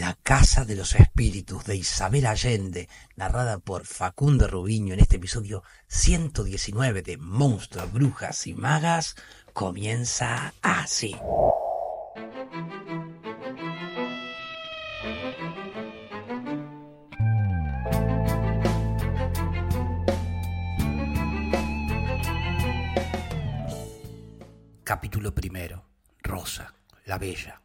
La Casa de los Espíritus de Isabel Allende, narrada por Facundo Rubiño en este episodio 119 de Monstruos, Brujas y Magas, comienza así. Capítulo primero. Rosa, la Bella.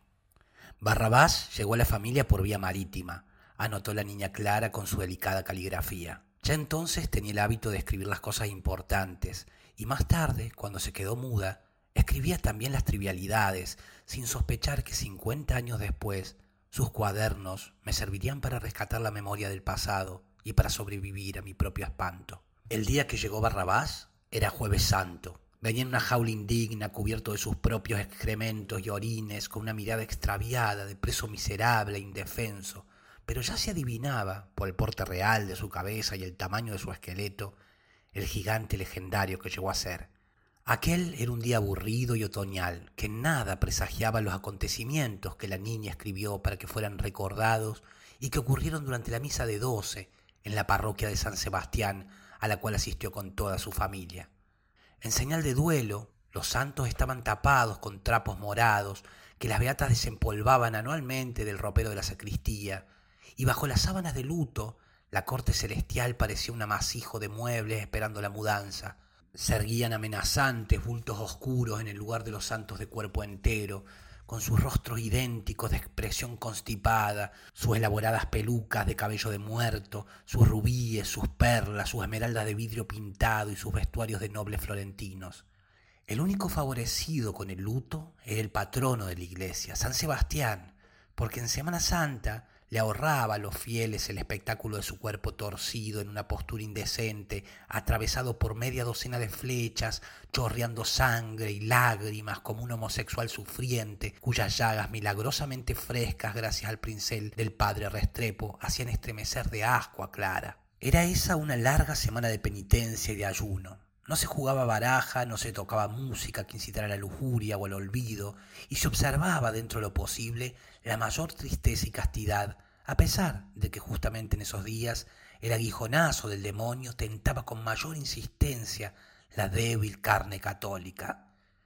Barrabás llegó a la familia por vía marítima, anotó la niña Clara con su delicada caligrafía. Ya entonces tenía el hábito de escribir las cosas importantes, y más tarde, cuando se quedó muda, escribía también las trivialidades, sin sospechar que 50 años después, sus cuadernos me servirían para rescatar la memoria del pasado y para sobrevivir a mi propio espanto. El día que llegó Barrabás era Jueves Santo. Venía en una jaula indigna, cubierto de sus propios excrementos y orines, con una mirada extraviada de preso miserable e indefenso, pero ya se adivinaba, por el porte real de su cabeza y el tamaño de su esqueleto, el gigante legendario que llegó a ser. Aquel era un día aburrido y otoñal, que nada presagiaba los acontecimientos que la niña escribió para que fueran recordados y que ocurrieron durante la misa de 12 en la parroquia de San Sebastián, a la cual asistió con toda su familia. En señal de duelo, los santos estaban tapados con trapos morados que las beatas desempolvaban anualmente del ropero de la sacristía, y bajo las sábanas de luto, la corte celestial parecía un amasijo de muebles esperando la mudanza. Se erguían amenazantes bultos oscuros en el lugar de los santos de cuerpo entero, con sus rostros idénticos de expresión constipada, sus elaboradas pelucas de cabello de muerto, sus rubíes, sus perlas, sus esmeraldas de vidrio pintado y sus vestuarios de nobles florentinos. El único favorecido con el luto era el patrono de la iglesia, San Sebastián, porque en Semana Santa le ahorraba a los fieles el espectáculo de su cuerpo torcido en una postura indecente, atravesado por media docena de flechas, chorreando sangre y lágrimas como un homosexual sufriente, cuyas llagas milagrosamente frescas gracias al pincel del padre Restrepo hacían estremecer de asco a Clara. Era esa una larga semana de penitencia y de ayuno. No se jugaba baraja, no se tocaba música que incitara a la lujuria o al olvido, y se observaba dentro de lo posible la mayor tristeza y castidad, a pesar de que justamente en esos días el aguijonazo del demonio tentaba con mayor insistencia la débil carne católica.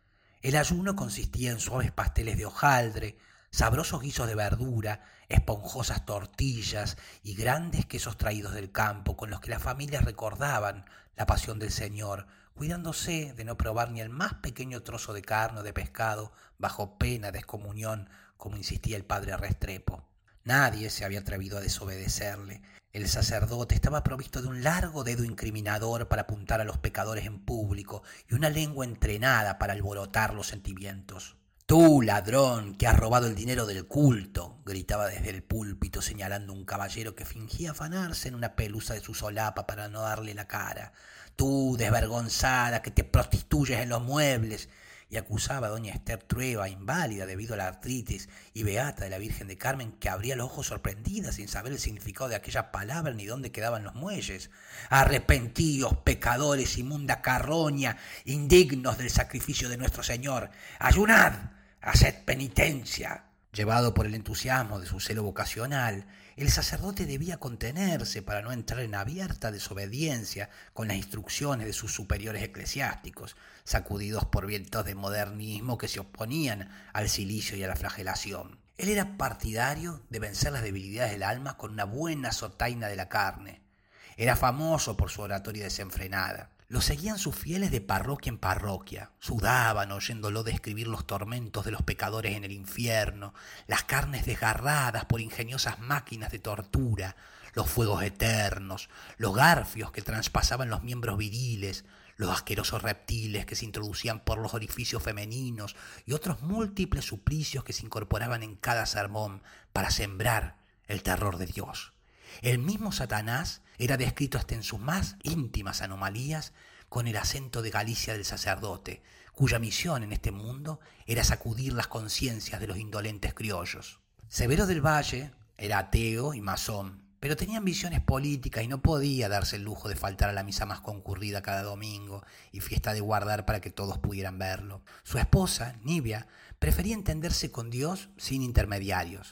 El ayuno consistía en suaves pasteles de hojaldre, sabrosos guisos de verdura, esponjosas tortillas y grandes quesos traídos del campo con los que las familias recordaban la pasión del Señor, cuidándose de no probar ni el más pequeño trozo de carne o de pescado bajo pena de excomunión, como insistía el padre Restrepo. Nadie se había atrevido a desobedecerle. El sacerdote estaba provisto de un largo dedo incriminador para apuntar a los pecadores en público y una lengua entrenada para alborotar los sentimientos. «Tú, ladrón, que has robado el dinero del culto», gritaba desde el púlpito señalando un caballero que fingía afanarse en una pelusa de su solapa para no darle la cara. «Tú, desvergonzada, que te prostituyes en los muebles», y acusaba a doña Esther Trueba, inválida debido a la artritis, y beata de la Virgen de Carmen, que abría los ojos sorprendida sin saber el significado de aquellas palabras ni dónde quedaban los muelles. «Arrepentíos, pecadores, inmunda carroña, indignos del sacrificio de nuestro Señor. Ayunad, haced penitencia». Llevado por el entusiasmo de su celo vocacional, el sacerdote debía contenerse para no entrar en abierta desobediencia con las instrucciones de sus superiores eclesiásticos, sacudidos por vientos de modernismo que se oponían al cilicio y a la flagelación. Él era partidario de vencer las debilidades del alma con una buena sotaina de la carne. Era famoso por su oratoria desenfrenada. Lo seguían sus fieles de parroquia en parroquia, sudaban oyéndolo describir los tormentos de los pecadores en el infierno, las carnes desgarradas por ingeniosas máquinas de tortura, los fuegos eternos, los garfios que traspasaban los miembros viriles, los asquerosos reptiles que se introducían por los orificios femeninos y otros múltiples suplicios que se incorporaban en cada sermón para sembrar el terror de Dios. El mismo Satanás era descrito hasta en sus más íntimas anomalías con el acento de Galicia del sacerdote, cuya misión en este mundo era sacudir las conciencias de los indolentes criollos. Severo del Valle era ateo y masón, pero tenía ambiciones políticas y no podía darse el lujo de faltar a la misa más concurrida cada domingo y fiesta de guardar para que todos pudieran verlo. Su esposa, Nibia, prefería entenderse con Dios sin intermediarios.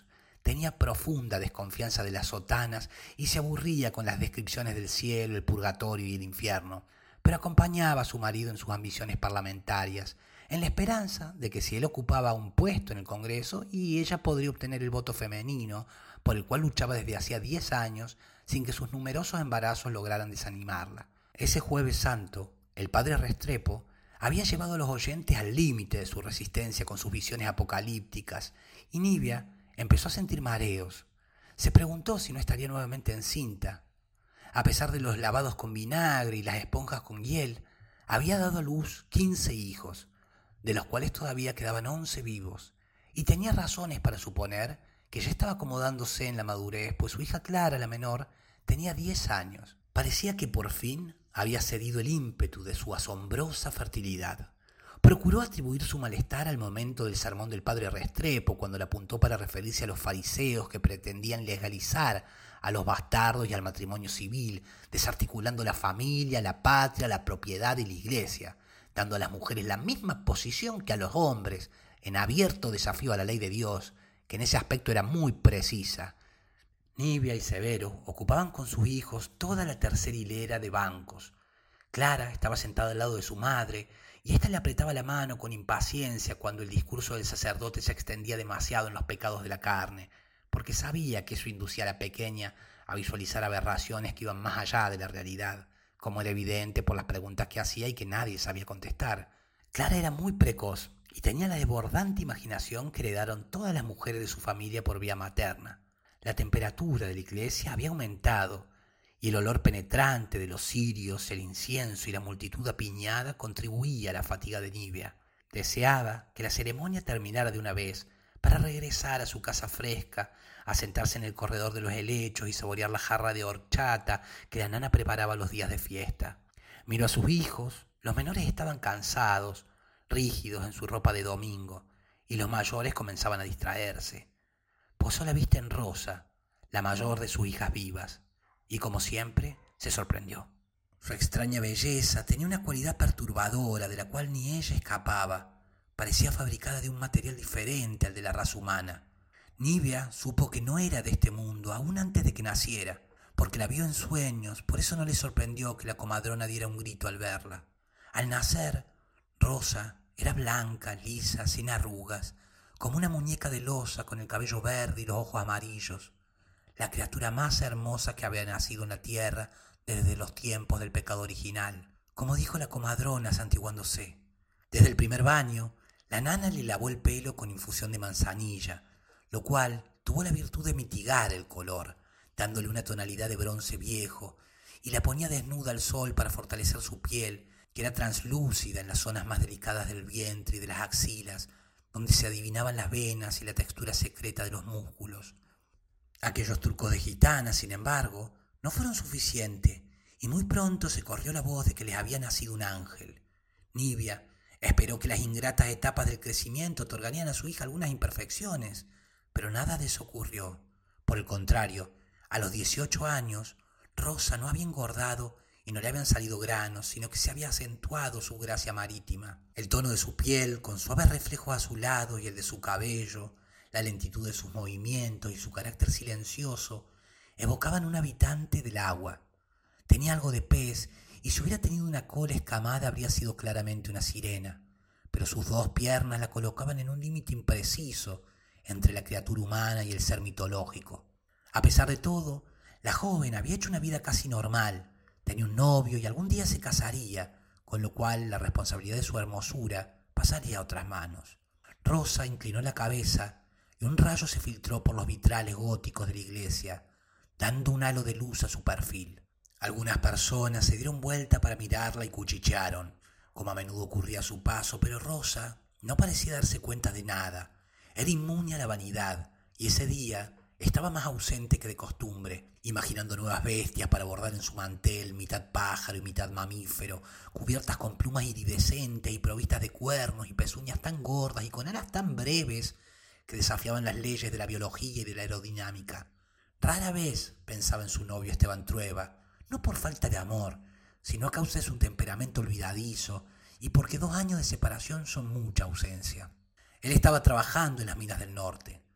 tenía profunda desconfianza de las sotanas y se aburría con las descripciones del cielo, el purgatorio y el infierno, pero acompañaba a su marido en sus ambiciones parlamentarias, en la esperanza de que si él ocupaba un puesto en el Congreso y ella podría obtener el voto femenino, por el cual luchaba desde hacía 10 años, sin que sus numerosos embarazos lograran desanimarla. Ese Jueves Santo, el padre Restrepo había llevado a los oyentes al límite de su resistencia con sus visiones apocalípticas, y Nibia empezó a sentir mareos. Se preguntó si no estaría nuevamente encinta. A pesar de los lavados con vinagre y las esponjas con hiel, había dado a luz 15 hijos, de los cuales todavía quedaban 11 vivos, y tenía razones para suponer que ya estaba acomodándose en la madurez, pues su hija Clara, la menor, tenía 10 años. Parecía que por fin había cedido el ímpetu de su asombrosa fertilidad. Procuró atribuir su malestar al momento del sermón del padre Restrepo, cuando le apuntó para referirse a los fariseos que pretendían legalizar a los bastardos y al matrimonio civil, desarticulando la familia, la patria, la propiedad y la iglesia, dando a las mujeres la misma posición que a los hombres, en abierto desafío a la ley de Dios, que en ese aspecto era muy precisa. Nibia y Severo ocupaban con sus hijos toda la tercera hilera de bancos. Clara estaba sentada al lado de su madre, y ésta le apretaba la mano con impaciencia cuando el discurso del sacerdote se extendía demasiado en los pecados de la carne, porque sabía que eso inducía a la pequeña a visualizar aberraciones que iban más allá de la realidad, como era evidente por las preguntas que hacía y que nadie sabía contestar. Clara era muy precoz y tenía la desbordante imaginación que heredaron todas las mujeres de su familia por vía materna. La temperatura de la iglesia había aumentado, y el olor penetrante de los cirios, el incienso y la multitud apiñada contribuía a la fatiga de Nibia. Deseaba que la ceremonia terminara de una vez para regresar a su casa fresca, a sentarse en el corredor de los helechos y saborear la jarra de horchata que la nana preparaba los días de fiesta. Miró a sus hijos. Los menores estaban cansados, rígidos en su ropa de domingo, y los mayores comenzaban a distraerse. Posó la vista en Rosa, la mayor de sus hijas vivas, y como siempre se sorprendió. Su extraña belleza tenía una cualidad perturbadora de la cual ni ella escapaba. Parecía fabricada de un material diferente al de la raza humana. Nibia supo que no era de este mundo aún antes de que naciera, porque la vio en sueños. Por eso no le sorprendió que la comadrona diera un grito al verla. Al nacer, Rosa era blanca, lisa, sin arrugas, como una muñeca de loza con el cabello verde y los ojos amarillos. La criatura más hermosa que había nacido en la tierra desde los tiempos del pecado original, como dijo la comadrona santiguándose. Desde el primer baño, la nana le lavó el pelo con infusión de manzanilla, lo cual tuvo la virtud de mitigar el color, dándole una tonalidad de bronce viejo, y la ponía desnuda al sol para fortalecer su piel, que era translúcida en las zonas más delicadas del vientre y de las axilas, donde se adivinaban las venas y la textura secreta de los músculos. Aquellos trucos de gitana, sin embargo, no fueron suficientes, y muy pronto se corrió la voz de que les había nacido un ángel. Nibia esperó que las ingratas etapas del crecimiento otorgarían a su hija algunas imperfecciones, pero nada de eso ocurrió. Por el contrario, a los 18 años, Rosa no había engordado y no le habían salido granos, sino que se había acentuado su gracia marítima. El tono de su piel, con suaves reflejos azulados, y el de su cabello, la lentitud de sus movimientos y su carácter silencioso, evocaban un habitante del agua. Tenía algo de pez, y si hubiera tenido una cola escamada habría sido claramente una sirena, pero sus dos piernas la colocaban en un límite impreciso entre la criatura humana y el ser mitológico. A pesar de todo, la joven había hecho una vida casi normal, tenía un novio y algún día se casaría, con lo cual la responsabilidad de su hermosura pasaría a otras manos. Rosa inclinó la cabeza y un rayo se filtró por los vitrales góticos de la iglesia, dando un halo de luz a su perfil. Algunas personas se dieron vuelta para mirarla y cuchichearon, como a menudo ocurría a su paso, pero Rosa no parecía darse cuenta de nada. Era inmune a la vanidad, y ese día estaba más ausente que de costumbre, imaginando nuevas bestias para bordar en su mantel, mitad pájaro y mitad mamífero, cubiertas con plumas iridescentes y provistas de cuernos y pezuñas tan gordas y con alas tan breves que desafiaban las leyes de la biología y de la aerodinámica. Rara vez pensaba en su novio Esteban Trueba, no por falta de amor, sino a causa de su temperamento olvidadizo y porque 2 años de separación son mucha ausencia. Él estaba trabajando en las minas del norte.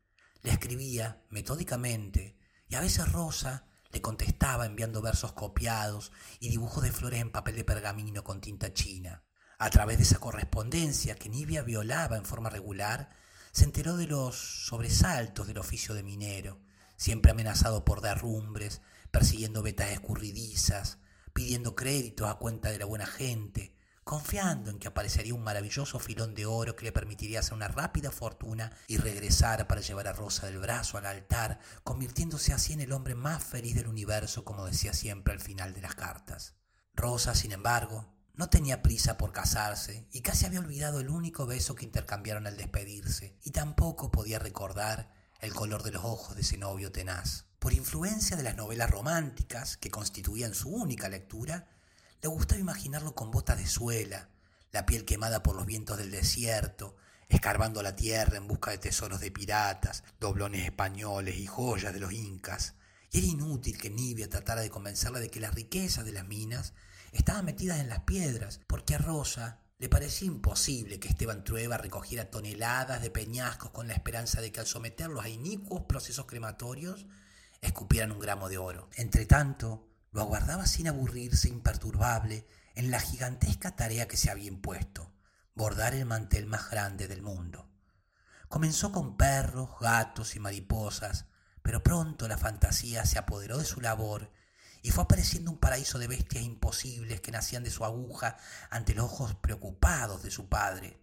Le escribía metódicamente y a veces Rosa le contestaba enviando versos copiados y dibujos de flores en papel de pergamino con tinta china. A través de esa correspondencia que Nibia violaba en forma regular, se enteró de los sobresaltos del oficio de minero, siempre amenazado por derrumbres, persiguiendo vetas escurridizas, pidiendo créditos a cuenta de la buena gente, confiando en que aparecería un maravilloso filón de oro que le permitiría hacer una rápida fortuna y regresar para llevar a Rosa del brazo al altar, convirtiéndose así en el hombre más feliz del universo, como decía siempre al final de las cartas. Rosa, sin embargo, no tenía prisa por casarse y casi había olvidado el único beso que intercambiaron al despedirse, y tampoco podía recordar el color de los ojos de ese novio tenaz. Por influencia de las novelas románticas, que constituían su única lectura, le gustaba imaginarlo con botas de suela, la piel quemada por los vientos del desierto, escarbando la tierra en busca de tesoros de piratas, doblones españoles y joyas de los incas. Y era inútil que Nibia tratara de convencerla de que las riquezas de las minas estaban metidas en las piedras, porque a Rosa le parecía imposible que Esteban Trueba recogiera toneladas de peñascos con la esperanza de que al someterlos a inicuos procesos crematorios escupieran un gramo de oro. Entretanto, lo aguardaba sin aburrirse, imperturbable, en la gigantesca tarea que se había impuesto: bordar el mantel más grande del mundo. Comenzó con perros, gatos y mariposas, pero pronto la fantasía se apoderó de su labor y fue apareciendo un paraíso de bestias imposibles que nacían de su aguja ante los ojos preocupados de su padre.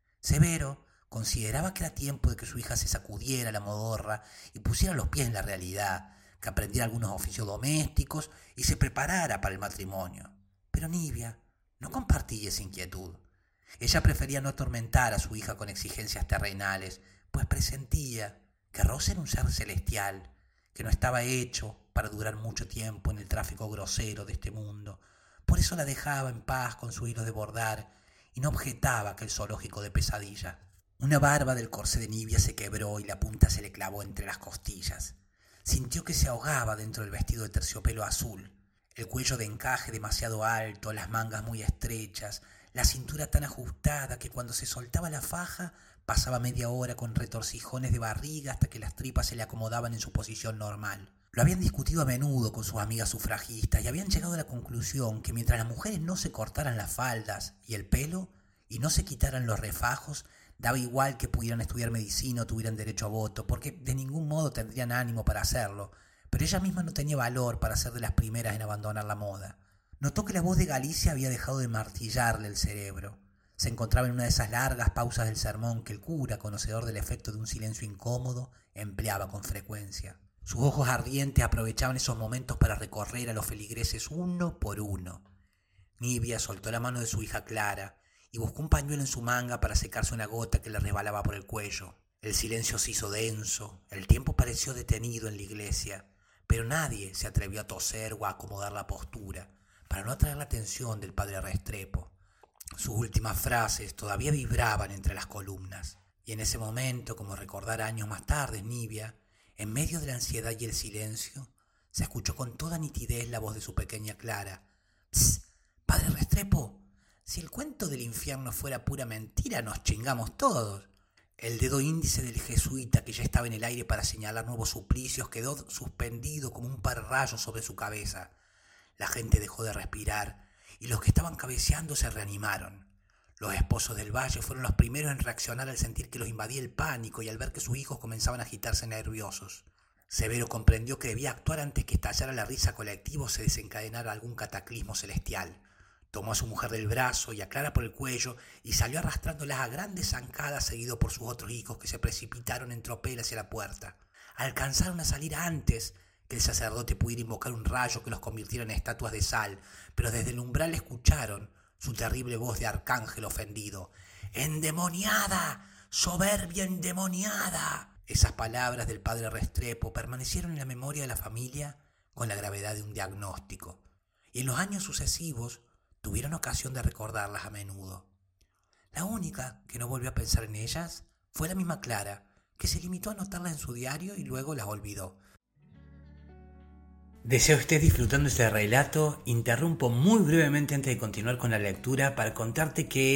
Severo consideraba que era tiempo de que su hija se sacudiera la modorra y pusiera los pies en la realidad, que aprendiera algunos oficios domésticos y se preparara para el matrimonio. Pero Nibia no compartía esa inquietud. Ella prefería no atormentar a su hija con exigencias terrenales, pues presentía que Rosa era un ser celestial, que no estaba hecho para durar mucho tiempo en el tráfico grosero de este mundo. Por eso la dejaba en paz con su hilo de bordar y no objetaba aquel zoológico de pesadilla. Una barba del corsé de Nibia se quebró y la punta se le clavó entre las costillas. Sintió que se ahogaba dentro del vestido de terciopelo azul, el cuello de encaje demasiado alto, las mangas muy estrechas, la cintura tan ajustada que cuando se soltaba la faja pasaba media hora con retorcijones de barriga hasta que las tripas se le acomodaban en su posición normal. Lo habían discutido a menudo con sus amigas sufragistas y habían llegado a la conclusión que mientras las mujeres no se cortaran las faldas y el pelo y no se quitaran los refajos, daba igual que pudieran estudiar medicina o tuvieran derecho a voto, porque de ningún modo tendrían ánimo para hacerlo, pero ella misma no tenía valor para ser de las primeras en abandonar la moda. Notó que la voz de Galicia había dejado de martillarle el cerebro. Se encontraba en una de esas largas pausas del sermón que el cura, conocedor del efecto de un silencio incómodo, empleaba con frecuencia. Sus ojos ardientes aprovechaban esos momentos para recorrer a los feligreses uno por uno. Nibia soltó la mano de su hija Clara y buscó un pañuelo en su manga para secarse una gota que le resbalaba por el cuello. El silencio se hizo denso, el tiempo pareció detenido en la iglesia, pero nadie se atrevió a toser o a acomodar la postura para no atraer la atención del padre Restrepo. Sus últimas frases todavía vibraban entre las columnas, y en ese momento, como recordara años más tarde Nibia, en medio de la ansiedad y el silencio, se escuchó con toda nitidez la voz de su pequeña Clara. «¡Psst! Padre Restrepo, si el cuento del infierno fuera pura mentira, nos chingamos todos». El dedo índice del jesuita, que ya estaba en el aire para señalar nuevos suplicios, quedó suspendido como un par de rayos sobre su cabeza. La gente dejó de respirar y los que estaban cabeceando se reanimaron. Los esposos del valle fueron los primeros en reaccionar al sentir que los invadía el pánico y al ver que sus hijos comenzaban a agitarse nerviosos. Severo comprendió que debía actuar antes que estallara la risa colectiva o se desencadenara algún cataclismo celestial. Tomó a su mujer del brazo y a Clara por el cuello y salió arrastrándolas a grandes zancadas, seguido por sus otros hijos que se precipitaron en tropel hacia la puerta. Alcanzaron a salir antes que el sacerdote pudiera invocar un rayo que los convirtiera en estatuas de sal, pero desde el umbral escucharon su terrible voz de arcángel ofendido. «¡Endemoniada! ¡Soberbia endemoniada!». Esas palabras del padre Restrepo permanecieron en la memoria de la familia con la gravedad de un diagnóstico, y en los años sucesivos tuvieron ocasión de recordarlas a menudo. La única que no volvió a pensar en ellas fue la misma Clara, que se limitó a anotarlas en su diario y luego las olvidó. Deseo estés disfrutando este relato. Interrumpo muy brevemente antes de continuar con la lectura para contarte que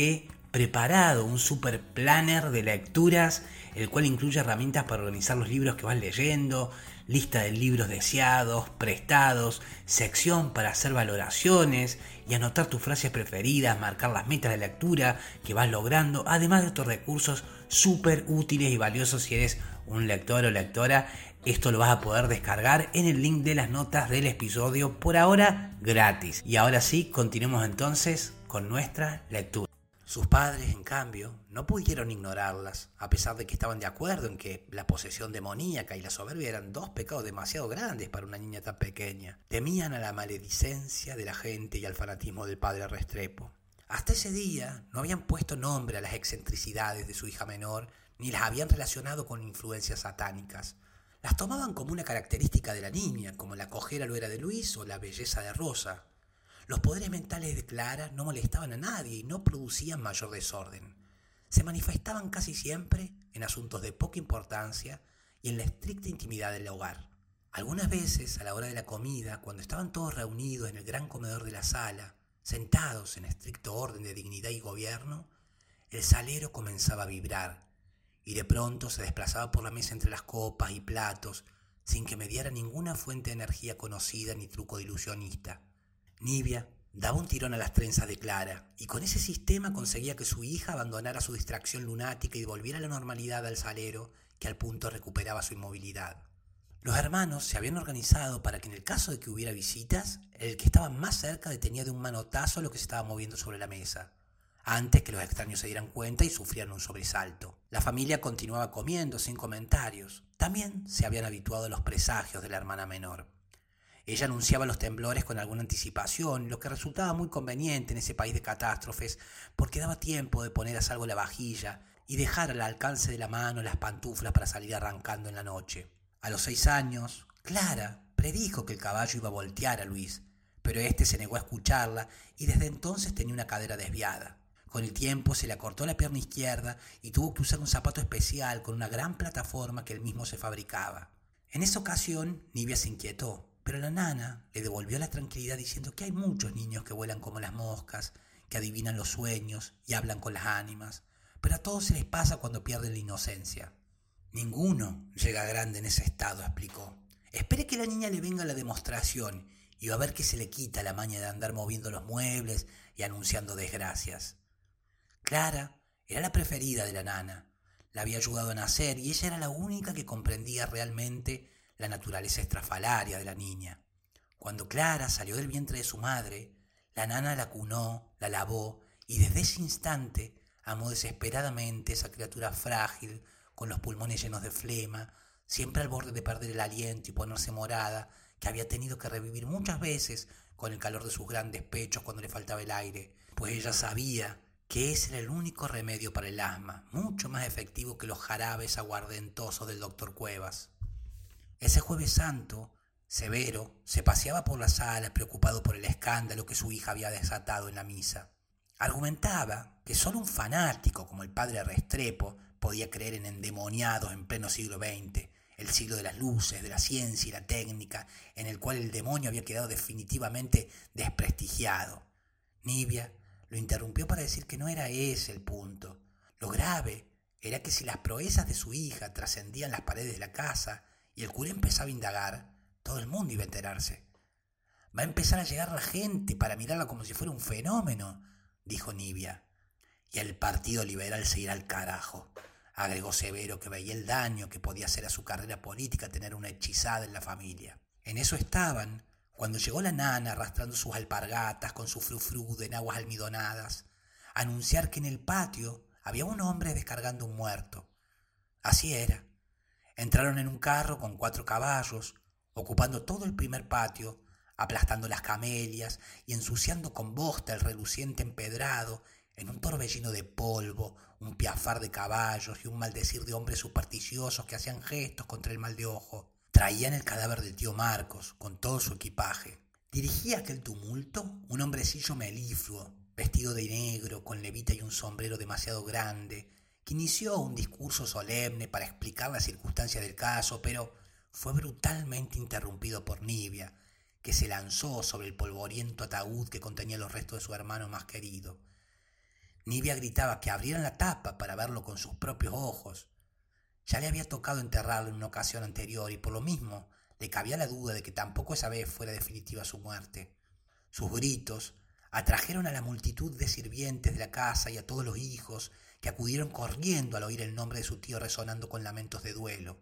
preparado un super planner de lecturas, el cual incluye herramientas para organizar los libros que vas leyendo, lista de libros deseados, prestados, sección para hacer valoraciones y anotar tus frases preferidas, marcar las metas de lectura que vas logrando, además de otros recursos súper útiles y valiosos si eres un lector o lectora. Esto lo vas a poder descargar en el link de las notas del episodio, por ahora gratis. Y ahora sí, continuemos entonces con nuestra lectura. Sus padres, en cambio, no pudieron ignorarlas, a pesar de que estaban de acuerdo en que la posesión demoníaca y la soberbia eran dos pecados demasiado grandes para una niña tan pequeña. Temían a la maledicencia de la gente y al fanatismo del padre Restrepo. Hasta ese día no habían puesto nombre a las excentricidades de su hija menor, ni las habían relacionado con influencias satánicas. Las tomaban como una característica de la niña, como la cojera lo era de Luis o la belleza de Rosa. Los poderes mentales de Clara no molestaban a nadie y no producían mayor desorden. Se manifestaban casi siempre en asuntos de poca importancia y en la estricta intimidad del hogar. Algunas veces, a la hora de la comida, cuando estaban todos reunidos en el gran comedor de la sala, sentados en estricto orden de dignidad y gobierno, el salero comenzaba a vibrar y de pronto se desplazaba por la mesa entre las copas y platos sin que mediara ninguna fuente de energía conocida ni truco de ilusionista. Nibia daba un tirón a las trenzas de Clara y con ese sistema conseguía que su hija abandonara su distracción lunática y volviera a la normalidad al salero, que al punto recuperaba su inmovilidad. Los hermanos se habían organizado para que en el caso de que hubiera visitas, el que estaba más cerca detenía de un manotazo lo que se estaba moviendo sobre la mesa, antes que los extraños se dieran cuenta y sufrieran un sobresalto. La familia continuaba comiendo sin comentarios. También se habían habituado a los presagios de la hermana menor. Ella anunciaba los temblores con alguna anticipación, lo que resultaba muy conveniente en ese país de catástrofes, porque daba tiempo de poner a salvo la vajilla y dejar al alcance de la mano las pantuflas para salir arrancando en la noche. A los 6 años, Clara predijo que el caballo iba a voltear a Luis, pero éste se negó a escucharla y desde entonces tenía una cadera desviada. Con el tiempo se le acortó la pierna izquierda y tuvo que usar un zapato especial con una gran plataforma que él mismo se fabricaba. En esa ocasión, Nibia se inquietó. Pero la nana le devolvió la tranquilidad diciendo que hay muchos niños que vuelan como las moscas, que adivinan los sueños y hablan con las ánimas, pero a todos se les pasa cuando pierden la inocencia. Ninguno llega grande en ese estado, explicó. Espere que la niña le venga la demostración y va a ver que se le quita la maña de andar moviendo los muebles y anunciando desgracias. Clara era la preferida de la nana, la había ayudado a nacer y ella era la única que comprendía realmente la naturaleza estrafalaria de la niña. Cuando Clara salió del vientre de su madre, la nana la cunó, la lavó y desde ese instante amó desesperadamente esa criatura frágil, con los pulmones llenos de flema, siempre al borde de perder el aliento y ponerse morada, que había tenido que revivir muchas veces con el calor de sus grandes pechos cuando le faltaba el aire, pues ella sabía que ese era el único remedio para el asma, mucho más efectivo que los jarabes aguardentosos del doctor Cuevas. Ese Jueves Santo, Severo se paseaba por la sala preocupado por el escándalo que su hija había desatado en la misa. Argumentaba que solo un fanático como el padre Restrepo podía creer en endemoniados en pleno siglo XX, el siglo de las luces, de la ciencia y la técnica, en el cual el demonio había quedado definitivamente desprestigiado. Nibia lo interrumpió para decir que no era ese el punto. Lo grave era que si las proezas de su hija trascendían las paredes de la casa y el cura empezaba a indagar, todo el mundo iba a enterarse. Va a empezar a llegar la gente para mirarla como si fuera un fenómeno, dijo Nibia. Y el Partido Liberal se irá al carajo, agregó Severo, que veía el daño que podía hacer a su carrera política tener una hechizada en la familia. En eso estaban, cuando llegó la nana arrastrando sus alpargatas con su frufru de enaguas almidonadas, a anunciar que en el patio había un hombre descargando un muerto. Así era. Entraron en un carro con 4 caballos, ocupando todo el primer patio, aplastando las camelias y ensuciando con bosta el reluciente empedrado en un torbellino de polvo, un piafar de caballos y un maldecir de hombres supersticiosos que hacían gestos contra el mal de ojo. Traían el cadáver del tío Marcos, con todo su equipaje. Dirigía aquel tumulto un hombrecillo melifluo, vestido de negro, con levita y un sombrero demasiado grande, que inició un discurso solemne para explicar las circunstancias del caso, pero fue brutalmente interrumpido por Nibia, que se lanzó sobre el polvoriento ataúd que contenía los restos de su hermano más querido. Nibia gritaba que abrieran la tapa para verlo con sus propios ojos. Ya le había tocado enterrarlo en una ocasión anterior y por lo mismo le cabía la duda de que tampoco esa vez fuera definitiva su muerte. Sus gritos atrajeron a la multitud de sirvientes de la casa y a todos los hijos que acudieron corriendo al oír el nombre de su tío resonando con lamentos de duelo.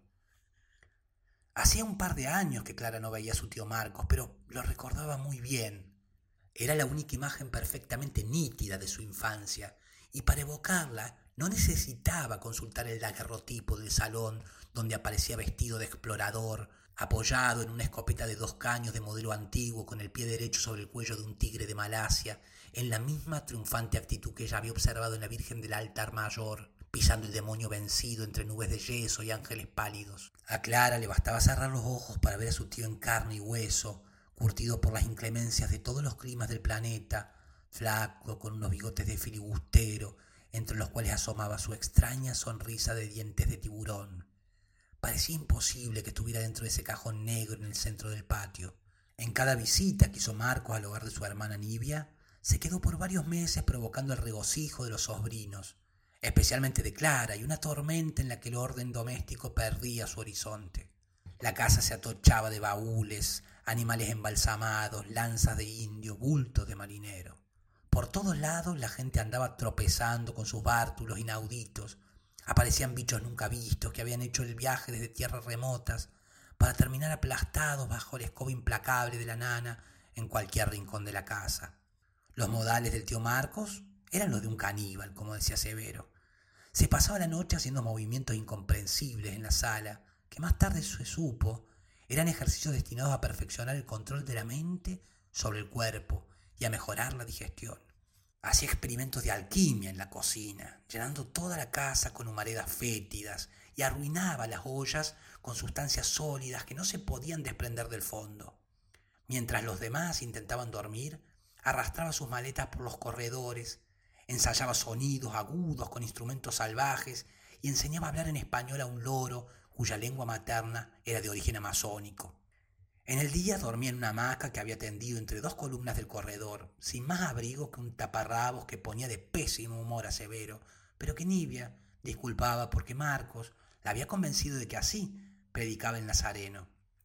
Hacía un par de años que Clara no veía a su tío Marcos, pero lo recordaba muy bien. Era la única imagen perfectamente nítida de su infancia, y para evocarla no necesitaba consultar el daguerrotipo del salón donde aparecía vestido de explorador, apoyado en una escopeta de 2 caños de modelo antiguo con el pie derecho sobre el cuello de un tigre de Malasia, en la misma triunfante actitud que ya había observado en la Virgen del altar mayor, pisando el demonio vencido entre nubes de yeso y ángeles pálidos. A Clara le bastaba cerrar los ojos para ver a su tío en carne y hueso, curtido por las inclemencias de todos los climas del planeta, flaco, con unos bigotes de filibustero, entre los cuales asomaba su extraña sonrisa de dientes de tiburón. Parecía imposible que estuviera dentro de ese cajón negro en el centro del patio. En cada visita que hizo Marcos al hogar de su hermana Nibia, se quedó por varios meses provocando el regocijo de los sobrinos, especialmente de Clara, y una tormenta en la que el orden doméstico perdía su horizonte. La casa se atochaba de baúles, animales embalsamados, lanzas de indio, bultos de marinero. Por todos lados la gente andaba tropezando con sus bártulos inauditos. Aparecían bichos nunca vistos que habían hecho el viaje desde tierras remotas para terminar aplastados bajo la escoba implacable de la nana en cualquier rincón de la casa. Los modales del tío Marcos eran los de un caníbal, como decía Severo. Se pasaba la noche haciendo movimientos incomprensibles en la sala, que más tarde se supo eran ejercicios destinados a perfeccionar el control de la mente sobre el cuerpo y a mejorar la digestión. Hacía experimentos de alquimia en la cocina, llenando toda la casa con humaredas fétidas, y arruinaba las ollas con sustancias sólidas que no se podían desprender del fondo. Mientras los demás intentaban dormir, arrastraba sus maletas por los corredores, ensayaba sonidos agudos con instrumentos salvajes y enseñaba a hablar en español a un loro cuya lengua materna era de origen amazónico. En el día dormía en una hamaca que había tendido entre 2 columnas del corredor, sin más abrigo que un taparrabos que ponía de pésimo humor a Severo, pero que Nibia disculpaba porque Marcos la había convencido de que así predicaba el nazareno.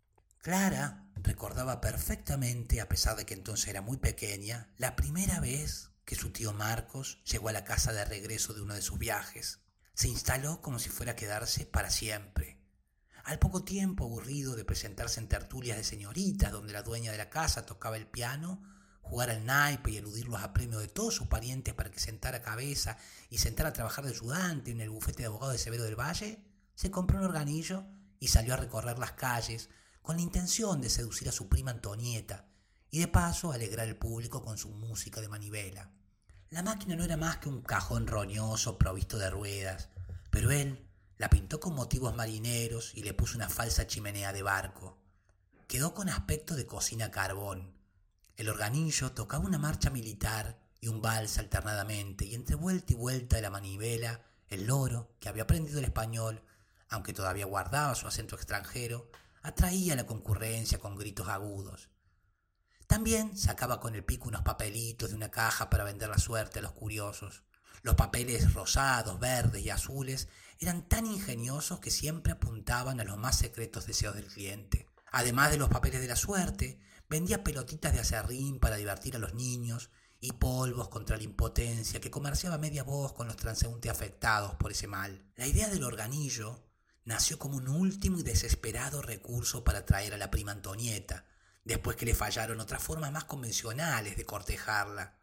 Clara recordaba perfectamente, a pesar de que entonces era muy pequeña, la primera vez que su tío Marcos llegó a la casa de regreso de uno de sus viajes. Se instaló como si fuera a quedarse para siempre. Al poco tiempo, aburrido de presentarse en tertulias de señoritas donde la dueña de la casa tocaba el piano, jugar al naipe y eludir los apremios de todos sus parientes para que sentara cabeza y sentara a trabajar de ayudante en el bufete de abogados de Severo del Valle, se compró un organillo y salió a recorrer las calles con la intención de seducir a su prima Antonieta y de paso alegrar al público con su música de manivela. La máquina no era más que un cajón roñoso provisto de ruedas, pero él la pintó con motivos marineros y le puso una falsa chimenea de barco. Quedó con aspecto de cocina a carbón. El organillo tocaba una marcha militar y un vals alternadamente, y entre vuelta y vuelta de la manivela, el loro, que había aprendido el español, aunque todavía guardaba su acento extranjero, atraía a la concurrencia con gritos agudos. También sacaba con el pico unos papelitos de una caja para vender la suerte a los curiosos. Los papeles rosados, verdes y azules eran tan ingeniosos que siempre apuntaban a los más secretos deseos del cliente. Además de los papeles de la suerte, vendía pelotitas de acerrín para divertir a los niños y polvos contra la impotencia que comerciaba a media voz con los transeúntes afectados por ese mal. La idea del organillo nació como un último y desesperado recurso para atraer a la prima Antonieta, después que le fallaron otras formas más convencionales de cortejarla.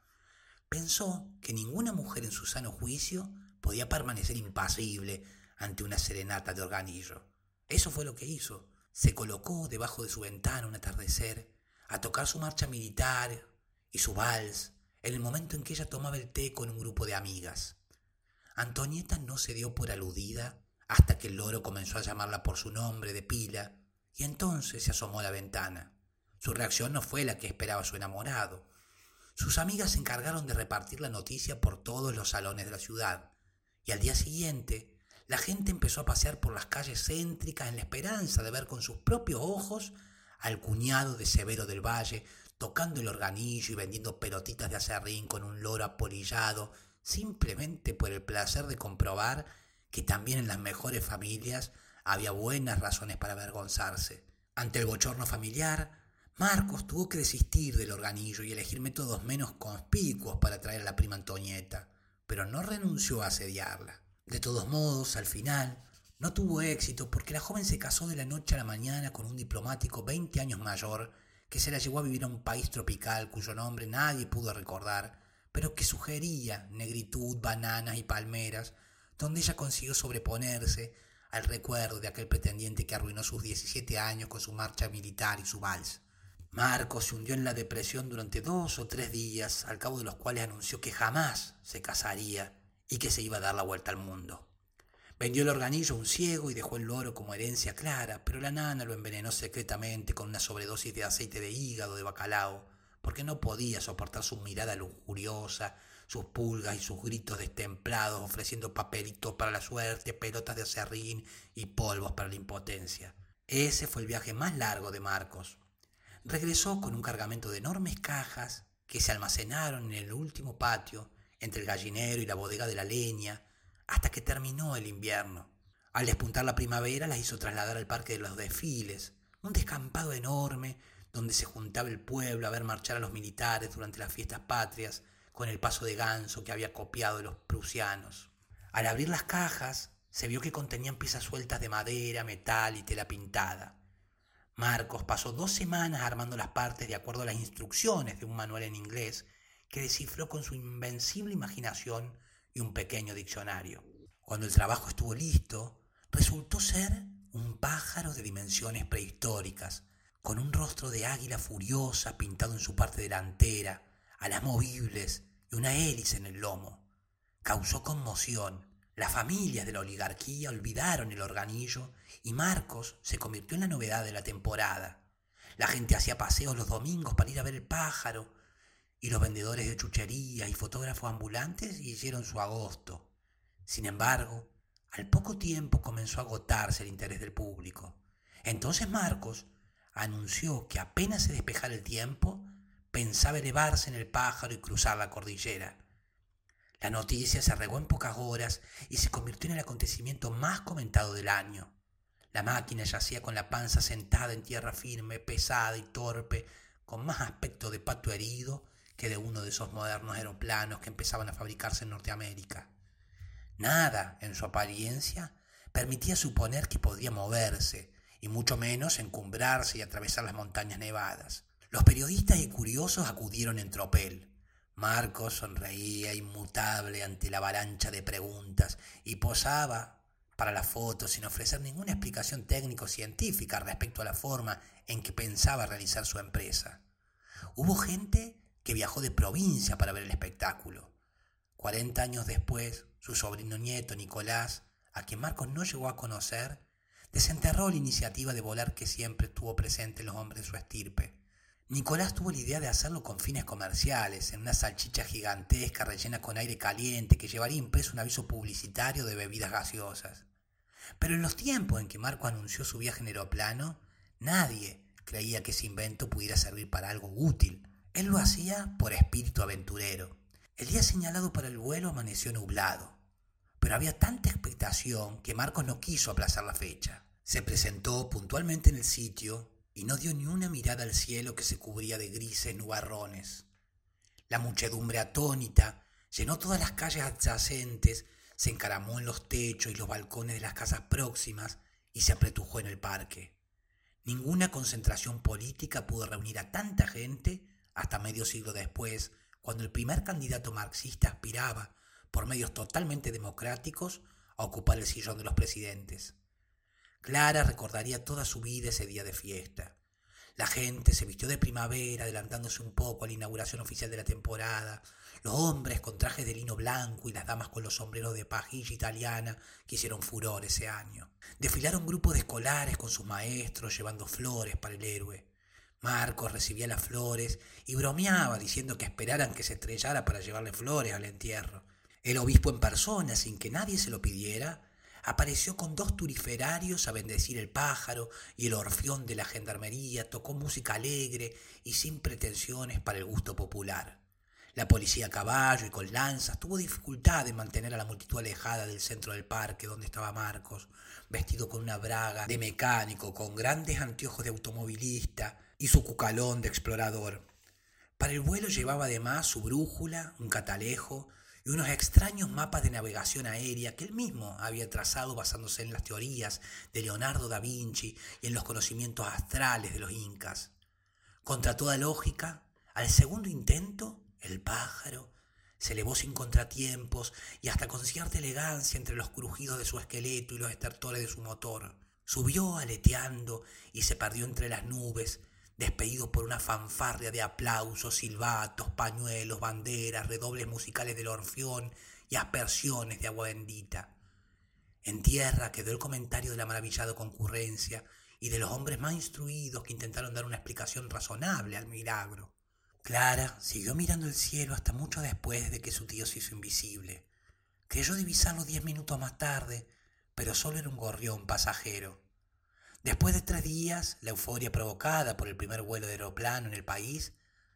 Pensó que ninguna mujer en su sano juicio podía permanecer impasible ante una serenata de organillo. Eso fue lo que hizo. Se colocó debajo de su ventana un atardecer a tocar su marcha militar y su vals en el momento en que ella tomaba el té con un grupo de amigas. Antonieta no se dio por aludida hasta que el loro comenzó a llamarla por su nombre de pila y entonces se asomó a la ventana. Su reacción no fue la que esperaba su enamorado. Sus amigas se encargaron de repartir la noticia por todos los salones de la ciudad, y al día siguiente la gente empezó a pasear por las calles céntricas en la esperanza de ver con sus propios ojos al cuñado de Severo del Valle tocando el organillo y vendiendo pelotitas de acerrín con un loro apolillado simplemente por el placer de comprobar que también en las mejores familias había buenas razones para avergonzarse. Ante el bochorno familiar, Marcos tuvo que desistir del organillo y elegir métodos menos conspicuos para atraer a la prima Antonieta, pero no renunció a asediarla. De todos modos, al final, no tuvo éxito porque la joven se casó de la noche a la mañana con un diplomático 20 años mayor que se la llevó a vivir a un país tropical cuyo nombre nadie pudo recordar, pero que sugería negritud, bananas y palmeras, donde ella consiguió sobreponerse al recuerdo de aquel pretendiente que arruinó sus 17 años con su marcha militar y su vals. Marcos se hundió en la depresión durante 2 o 3 días, al cabo de los cuales anunció que jamás se casaría y que se iba a dar la vuelta al mundo. Vendió el organillo a un ciego y dejó el loro como herencia clara, pero la nana lo envenenó secretamente con una sobredosis de aceite de hígado de bacalao, porque no podía soportar su mirada lujuriosa, sus pulgas y sus gritos destemplados ofreciendo papelitos para la suerte, pelotas de acerrín y polvos para la impotencia. Ese fue el viaje más largo de Marcos. Regresó con un cargamento de enormes cajas que se almacenaron en el último patio, entre el gallinero y la bodega de la leña, hasta que terminó el invierno. Al despuntar la primavera las hizo trasladar al Parque de los Desfiles, un descampado enorme donde se juntaba el pueblo a ver marchar a los militares durante las fiestas patrias, con el paso de ganso que había copiado de los prusianos. Al abrir las cajas, se vio que contenían piezas sueltas de madera, metal y tela pintada. Marcos pasó 2 semanas armando las partes de acuerdo a las instrucciones de un manual en inglés que descifró con su invencible imaginación y un pequeño diccionario. Cuando el trabajo estuvo listo, resultó ser un pájaro de dimensiones prehistóricas, con un rostro de águila furiosa pintado en su parte delantera, alas movibles y una hélice en el lomo. Causó conmoción. Las familias de la oligarquía olvidaron el organillo y Marcos se convirtió en la novedad de la temporada. La gente hacía paseos los domingos para ir a ver el pájaro y los vendedores de chucherías y fotógrafos ambulantes hicieron su agosto. Sin embargo, al poco tiempo comenzó a agotarse el interés del público. Entonces Marcos anunció que apenas se despejara el tiempo, pensaba elevarse en el pájaro y cruzar la cordillera. La noticia se regó en pocas horas y se convirtió en el acontecimiento más comentado del año. La máquina yacía con la panza sentada en tierra firme, pesada y torpe, con más aspecto de pato herido que de uno de esos modernos aeroplanos que empezaban a fabricarse en Norteamérica. Nada en su apariencia permitía suponer que podía moverse, y mucho menos encumbrarse y atravesar las montañas nevadas. Los periodistas y curiosos acudieron en tropel. Marcos sonreía inmutable ante la avalancha de preguntas y posaba para la foto sin ofrecer ninguna explicación técnico-científica respecto a la forma en que pensaba realizar su empresa. Hubo gente que viajó de provincia para ver el espectáculo. 40 años después, su sobrino nieto Nicolás, a quien Marcos no llegó a conocer, desenterró la iniciativa de volar que siempre estuvo presente en los hombres de su estirpe. Nicolás tuvo la idea de hacerlo con fines comerciales, en una salchicha gigantesca rellena con aire caliente que llevaría impreso un aviso publicitario de bebidas gaseosas. Pero en los tiempos en que Marco anunció su viaje en aeroplano, nadie creía que ese invento pudiera servir para algo útil. Él lo hacía por espíritu aventurero. El día señalado para el vuelo amaneció nublado, pero había tanta expectación que Marcos no quiso aplazar la fecha. Se presentó puntualmente en el sitio y no dio ni una mirada al cielo que se cubría de grises nubarrones. La muchedumbre atónita llenó todas las calles adyacentes, se encaramó en los techos y los balcones de las casas próximas y se apretujó en el parque. Ninguna concentración política pudo reunir a tanta gente hasta medio siglo después, cuando el primer candidato marxista aspiraba, por medios totalmente democráticos, a ocupar el sillón de los presidentes. Clara recordaría toda su vida ese día de fiesta. La gente se vistió de primavera, adelantándose un poco a la inauguración oficial de la temporada. Los hombres con trajes de lino blanco y las damas con los sombreros de pajilla italiana que hicieron furor ese año. Desfilaron grupos de escolares con sus maestros llevando flores para el héroe. Marcos recibía las flores y bromeaba diciendo que esperaran que se estrellara para llevarle flores al entierro. El obispo en persona, sin que nadie se lo pidiera, apareció con 2 turiferarios a bendecir el pájaro y el orfeón de la gendarmería tocó música alegre y sin pretensiones para el gusto popular. La policía a caballo y con lanzas tuvo dificultad en mantener a la multitud alejada del centro del parque donde estaba Marcos, vestido con una braga de mecánico, con grandes anteojos de automovilista y su cucalón de explorador. Para el vuelo llevaba además su brújula, un catalejo y unos extraños mapas de navegación aérea que él mismo había trazado basándose en las teorías de Leonardo da Vinci y en los conocimientos astrales de los incas. Contra toda lógica, al segundo intento, el pájaro se elevó sin contratiempos y hasta con cierta elegancia entre los crujidos de su esqueleto y los estertores de su motor. Subió aleteando y se perdió entre las nubes, despedido por una fanfarria de aplausos, silbatos, pañuelos, banderas, redobles musicales del orfeón y aspersiones de agua bendita. En tierra quedó el comentario de la maravillada concurrencia y de los hombres más instruidos que intentaron dar una explicación razonable al milagro. Clara siguió mirando el cielo hasta mucho después de que su tío se hizo invisible. Creyó divisarlo 10 minutos más tarde, pero solo era un gorrión pasajero. Después de 3 días, la euforia provocada por el primer vuelo de aeroplano en el país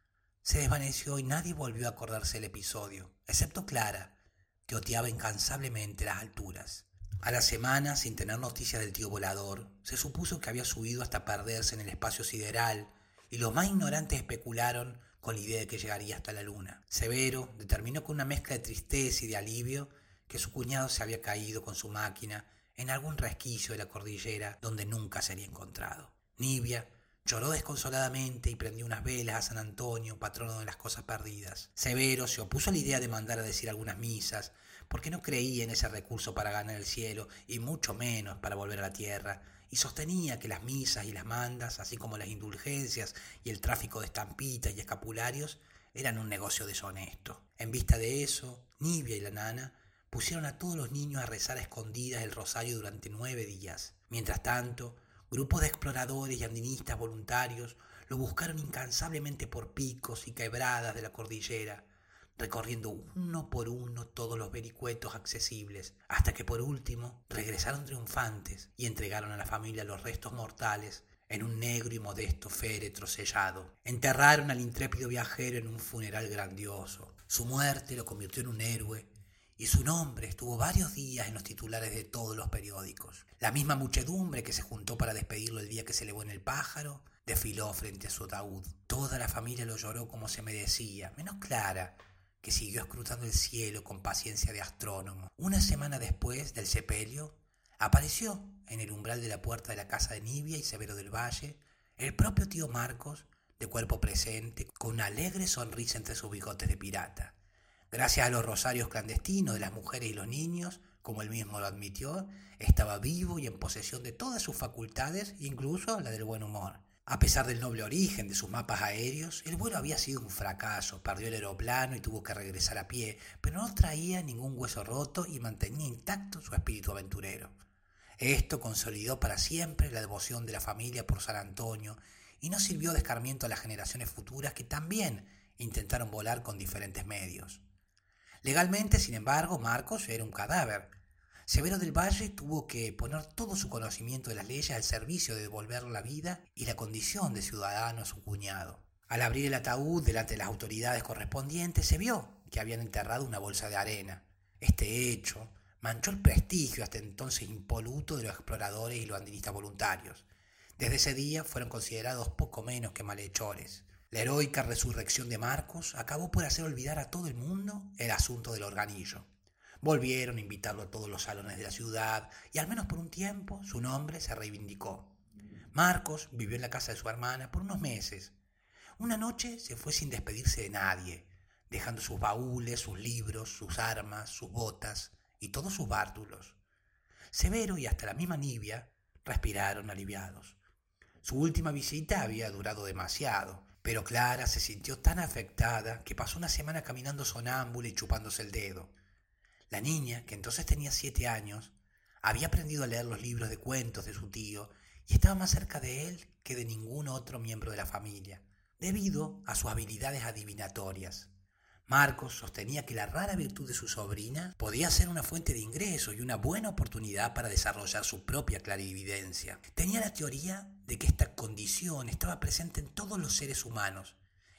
se desvaneció y nadie volvió a acordarse del episodio, excepto Clara, que oteaba incansablemente las alturas. A la semana, sin tener noticias del tío volador, se supuso que había subido hasta perderse en el espacio sideral y los más ignorantes especularon con la idea de que llegaría hasta la luna. Severo determinó con una mezcla de tristeza y de alivio que su cuñado se había caído con su máquina en algún resquicio de la cordillera donde nunca sería encontrado. Nibia lloró desconsoladamente y prendió unas velas a San Antonio, patrono de las cosas perdidas. Severo se opuso a la idea de mandar a decir algunas misas, porque no creía en ese recurso para ganar el cielo y mucho menos para volver a la tierra, y sostenía que las misas y las mandas, así como las indulgencias y el tráfico de estampitas y escapularios, eran un negocio deshonesto. En vista de eso, Nibia y la nana pusieron a todos los niños a rezar a escondidas el rosario durante 9 días. Mientras tanto, grupos de exploradores y andinistas voluntarios lo buscaron incansablemente por picos y quebradas de la cordillera, recorriendo uno por uno todos los vericuetos accesibles, hasta que por último regresaron triunfantes y entregaron a la familia los restos mortales en un negro y modesto féretro sellado. Enterraron al intrépido viajero en un funeral grandioso. Su muerte lo convirtió en un héroe y su nombre estuvo varios días en los titulares de todos los periódicos. La misma muchedumbre que se juntó para despedirlo el día que se elevó en el pájaro desfiló frente a su ataúd. Toda la familia lo lloró como se merecía, menos Clara, que siguió escrutando el cielo con paciencia de astrónomo. Una semana después del sepelio, apareció en el umbral de la puerta de la casa de Nibia y Severo del Valle el propio tío Marcos, de cuerpo presente, con una alegre sonrisa entre sus bigotes de pirata. Gracias a los rosarios clandestinos de las mujeres y los niños, como él mismo lo admitió, estaba vivo y en posesión de todas sus facultades, incluso la del buen humor. A pesar del noble origen de sus mapas aéreos, el vuelo había sido un fracaso, perdió el aeroplano y tuvo que regresar a pie, pero no traía ningún hueso roto y mantenía intacto su espíritu aventurero. Esto consolidó para siempre la devoción de la familia por San Antonio y no sirvió de escarmiento a las generaciones futuras que también intentaron volar con diferentes medios. Legalmente, sin embargo, Marcos era un cadáver. Severo del Valle tuvo que poner todo su conocimiento de las leyes al servicio de devolver la vida y la condición de ciudadano a su cuñado. Al abrir el ataúd delante de las autoridades correspondientes, se vio que habían enterrado una bolsa de arena. Este hecho manchó el prestigio hasta entonces impoluto de los exploradores y los andinistas voluntarios. Desde ese día fueron considerados poco menos que malhechores. La heroica resurrección de Marcos acabó por hacer olvidar a todo el mundo el asunto del organillo. Volvieron a invitarlo a todos los salones de la ciudad y al menos por un tiempo su nombre se reivindicó. Marcos vivió en la casa de su hermana por unos meses. Una noche se fue sin despedirse de nadie, dejando sus baúles, sus libros, sus armas, sus botas y todos sus bártulos. Severo y hasta la misma Nibia respiraron aliviados. Su última visita había durado demasiado, pero Clara se sintió tan afectada que pasó una semana caminando sonámbula y chupándose el dedo. La niña, que entonces tenía 7 años, había aprendido a leer los libros de cuentos de su tío y estaba más cerca de él que de ningún otro miembro de la familia, debido a sus habilidades adivinatorias. Marcos sostenía que la rara virtud de su sobrina podía ser una fuente de ingresos y una buena oportunidad para desarrollar su propia clarividencia. Tenía la teoría de que esta condición estaba presente en todos los seres humanos,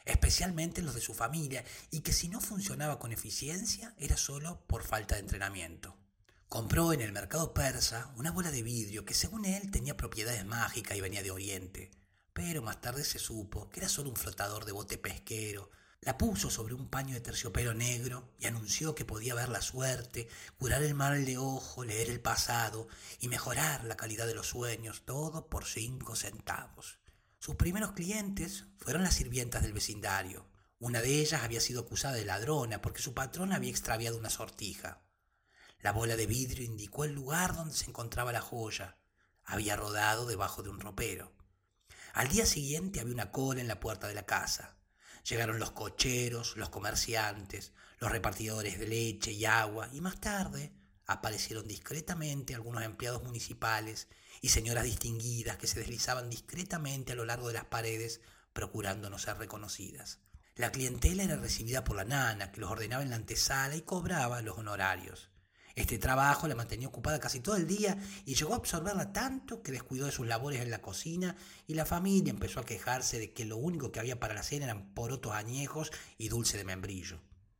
especialmente los de su familia, y que si no funcionaba con eficiencia era solo por falta de entrenamiento. Compró en el mercado persa una bola de vidrio que según él tenía propiedades mágicas y venía de Oriente, pero más tarde se supo que era solo un flotador de bote pesquero. La puso sobre un paño de terciopelo negro y anunció que podía ver la suerte, curar el mal de ojo, leer el pasado y mejorar la calidad de los sueños, todo por 5 centavos. Sus primeros clientes fueron las sirvientas del vecindario. Una de ellas había sido acusada de ladrona porque su patrón había extraviado una sortija. La bola de vidrio indicó el lugar donde se encontraba la joya. Había rodado debajo de un ropero. Al día siguiente había una cola en la puerta de la casa. Llegaron los cocheros, los comerciantes, los repartidores de leche y agua, y más tarde aparecieron discretamente algunos empleados municipales y señoras distinguidas que se deslizaban discretamente a lo largo de las paredes procurando no ser reconocidas. La clientela era recibida por la nana, que los ordenaba en la antesala y cobraba los honorarios. Este trabajo la mantenía ocupada casi todo el día y llegó a absorberla tanto que descuidó de sus labores en la cocina, y la familia empezó a quejarse de que lo único que había para la cena eran porotos añejos y dulce de membrillo.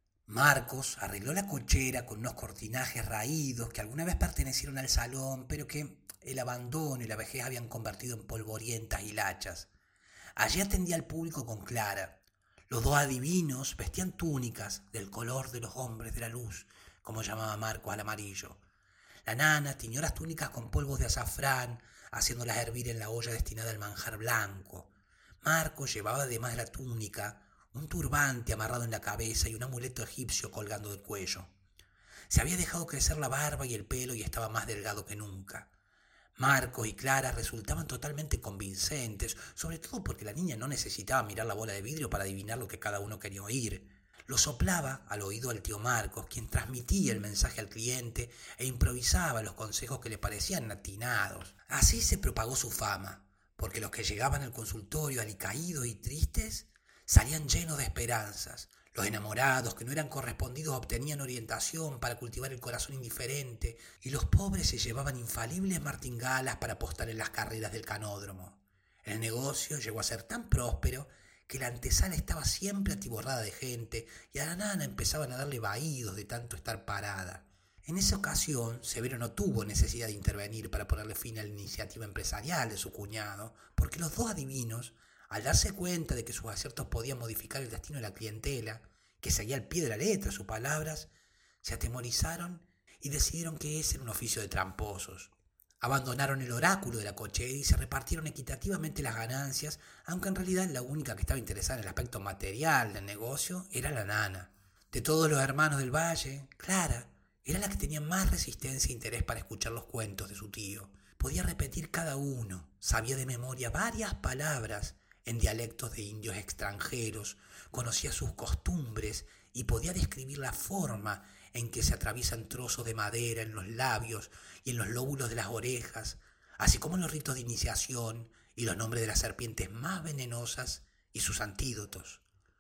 Marcos arregló la cochera con unos cortinajes raídos que alguna vez pertenecieron al salón, pero que el abandono y la vejez habían convertido en polvorientas hilachas. Allí atendía al público con Clara. Los dos adivinos vestían túnicas del color de los hombres de la luz, como llamaba Marcos al amarillo. La nana tiñó las túnicas con polvos de azafrán, haciéndolas hervir en la olla destinada al manjar blanco. Marcos llevaba además de la túnica un turbante amarrado en la cabeza y un amuleto egipcio colgando del cuello. Se había dejado crecer la barba y el pelo y estaba más delgado que nunca. Marcos y Clara resultaban totalmente convincentes, sobre todo porque la niña no necesitaba mirar la bola de vidrio para adivinar lo que cada uno quería oír. Lo soplaba al oído al tío Marcos, quien transmitía el mensaje al cliente e improvisaba los consejos que le parecían atinados. Así se propagó su fama, porque los que llegaban al consultorio alicaídos y tristes salían llenos de esperanzas. Los enamorados que no eran correspondidos obtenían orientación para cultivar el corazón indiferente, y los pobres se llevaban infalibles martingalas para apostar en las carreras del canódromo. El negocio llegó a ser tan próspero que la antesala estaba siempre atiborrada de gente y a la nana empezaban a darle vaídos de tanto estar parada. En esa ocasión, Severo no tuvo necesidad de intervenir para ponerle fin a la iniciativa empresarial de su cuñado, porque los dos adivinos, al darse cuenta de que sus aciertos podían modificar el destino de la clientela, que seguía al pie de la letra sus palabras, se atemorizaron y decidieron que ese era un oficio de tramposos. Abandonaron el oráculo de la cochera y se repartieron equitativamente las ganancias, aunque en realidad la única que estaba interesada en el aspecto material del negocio era la nana. De todos los hermanos del valle, Clara era la que tenía más resistencia e interés para escuchar los cuentos de su tío. Podía repetir cada uno, sabía de memoria varias palabras en dialectos de indios extranjeros, conocía sus costumbres y podía describir la forma en que se atraviesan trozos de madera en los labios y en los lóbulos de las orejas, así como los ritos de iniciación y los nombres de las serpientes más venenosas y sus antídotos.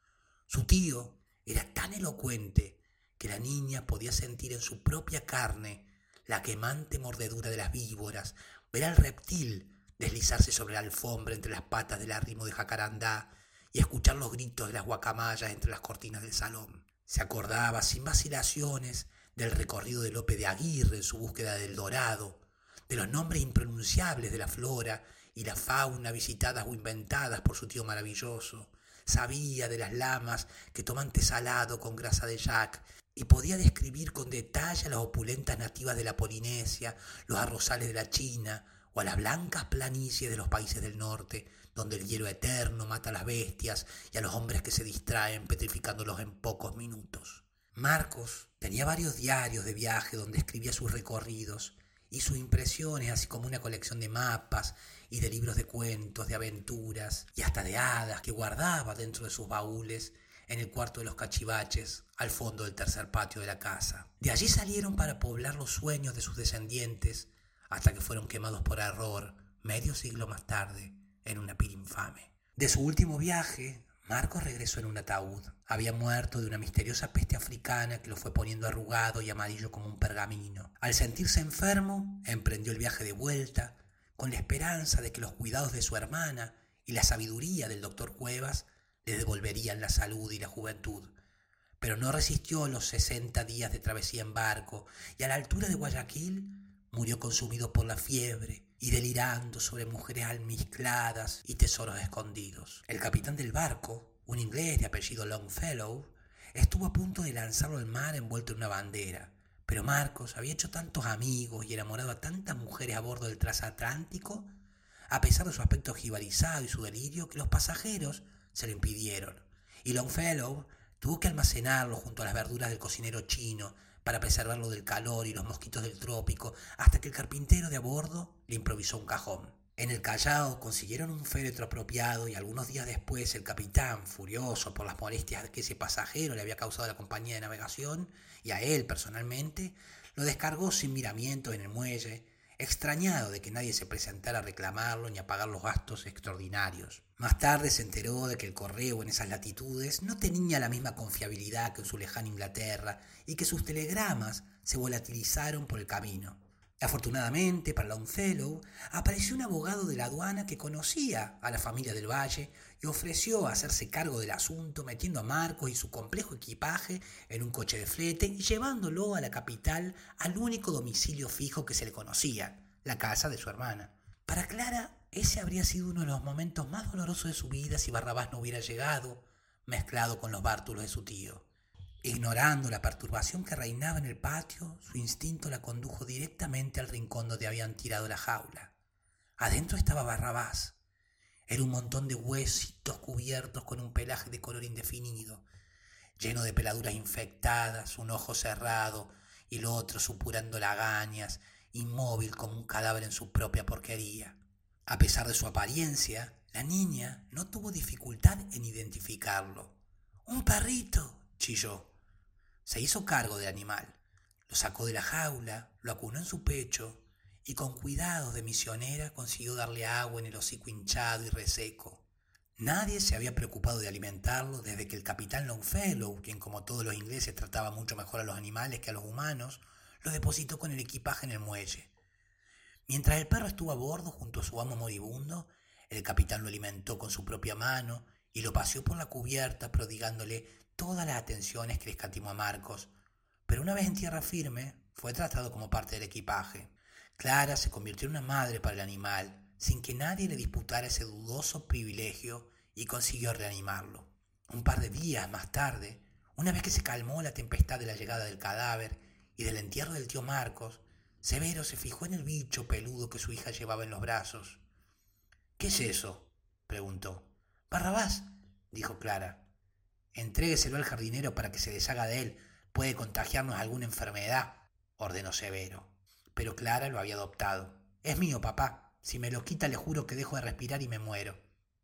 Su tío era tan elocuente que la niña podía sentir en su propia carne la quemante mordedura de las víboras, ver al reptil deslizarse sobre la alfombra entre las patas del arrimo de jacarandá y escuchar los gritos de las guacamayas entre las cortinas del salón. Se acordaba sin vacilaciones del recorrido de Lope de Aguirre en su búsqueda del dorado, de los nombres impronunciables de la flora y la fauna visitadas o inventadas por su tío maravilloso. Sabía de las lamas que toman té salado con grasa de yak y podía describir con detalle a las opulentas nativas de la Polinesia, los arrozales de la China o a las blancas planicies de los países del norte, donde el hielo eterno mata a las bestias y a los hombres que se distraen petrificándolos en pocos minutos. Marcos tenía varios diarios de viaje donde escribía sus recorridos y sus impresiones, así como una colección de mapas y de libros de cuentos, de aventuras y hasta de hadas que guardaba dentro de sus baúles en el cuarto de los cachivaches, al fondo del tercer patio de la casa. De allí salieron para poblar los sueños de sus descendientes, hasta que fueron quemados por error, medio siglo más tarde, en una pira infame. De su último viaje, Marcos regresó en un ataúd. Había muerto de una misteriosa peste africana que lo fue poniendo arrugado y amarillo como un pergamino. Al sentirse enfermo, emprendió el viaje de vuelta, con la esperanza de que los cuidados de su hermana y la sabiduría del doctor Cuevas le devolverían la salud y la juventud. Pero no resistió los 60 días de travesía en barco y a la altura de Guayaquil murió consumido por la fiebre y delirando sobre mujeres almizcladas y tesoros escondidos. El capitán del barco, un inglés de apellido Longfellow, estuvo a punto de lanzarlo al mar envuelto en una bandera, pero Marcos había hecho tantos amigos y enamorado a tantas mujeres a bordo del transatlántico, a pesar de su aspecto jibarizado y su delirio, que los pasajeros se lo impidieron, y Longfellow tuvo que almacenarlo junto a las verduras del cocinero chino para preservarlo del calor y los mosquitos del trópico, hasta que el carpintero de a bordo le improvisó un cajón. En el Callao consiguieron un féretro apropiado y algunos días después el capitán, furioso por las molestias que ese pasajero le había causado a la compañía de navegación y a él personalmente, lo descargó sin miramientos en el muelle, extrañado de que nadie se presentara a reclamarlo ni a pagar los gastos extraordinarios. Más tarde se enteró de que el correo en esas latitudes no tenía la misma confiabilidad que en su lejana Inglaterra y que sus telegramas se volatilizaron por el camino. Afortunadamente para Longfellow apareció un abogado de la aduana que conocía a la familia del Valle y ofreció hacerse cargo del asunto metiendo a Marcos y su complejo equipaje en un coche de flete y llevándolo a la capital al único domicilio fijo que se le conocía, la casa de su hermana. Para Clara, ese habría sido uno de los momentos más dolorosos de su vida si Barrabás no hubiera llegado, mezclado con los bártulos de su tío. Ignorando la perturbación que reinaba en el patio, su instinto la condujo directamente al rincón donde habían tirado la jaula. Adentro estaba Barrabás. Era un montón de huesitos cubiertos con un pelaje de color indefinido, lleno de peladuras infectadas, un ojo cerrado y el otro supurando lagañas, inmóvil como un cadáver en su propia porquería. A pesar de su apariencia, la niña no tuvo dificultad en identificarlo. «¡Un perrito!», chilló. Se hizo cargo del animal, lo sacó de la jaula, lo acunó en su pecho y con cuidados de misionera consiguió darle agua en el hocico hinchado y reseco. Nadie se había preocupado de alimentarlo desde que el capitán Longfellow, quien como todos los ingleses trataba mucho mejor a los animales que a los humanos, lo depositó con el equipaje en el muelle. Mientras el perro estuvo a bordo junto a su amo moribundo, el capitán lo alimentó con su propia mano y lo paseó por la cubierta prodigándole todas las atenciones que le escatimó a Marcos, pero una vez en tierra firme fue tratado como parte del equipaje. Clara se convirtió en una madre para el animal, sin que nadie le disputara ese dudoso privilegio, y consiguió reanimarlo. Un par de días más tarde, una vez que se calmó la tempestad de la llegada del cadáver y del entierro del tío Marcos, Severo se fijó en el bicho peludo que su hija llevaba en los brazos. «¿Qué es eso?», preguntó. «Barrabás», dijo Clara. «Entrégueselo al jardinero para que se deshaga de él. Puede contagiarnos alguna enfermedad», ordenó Severo. Pero Clara lo había adoptado. «Es mío, papá. Si me lo quita le juro que dejo de respirar y me muero».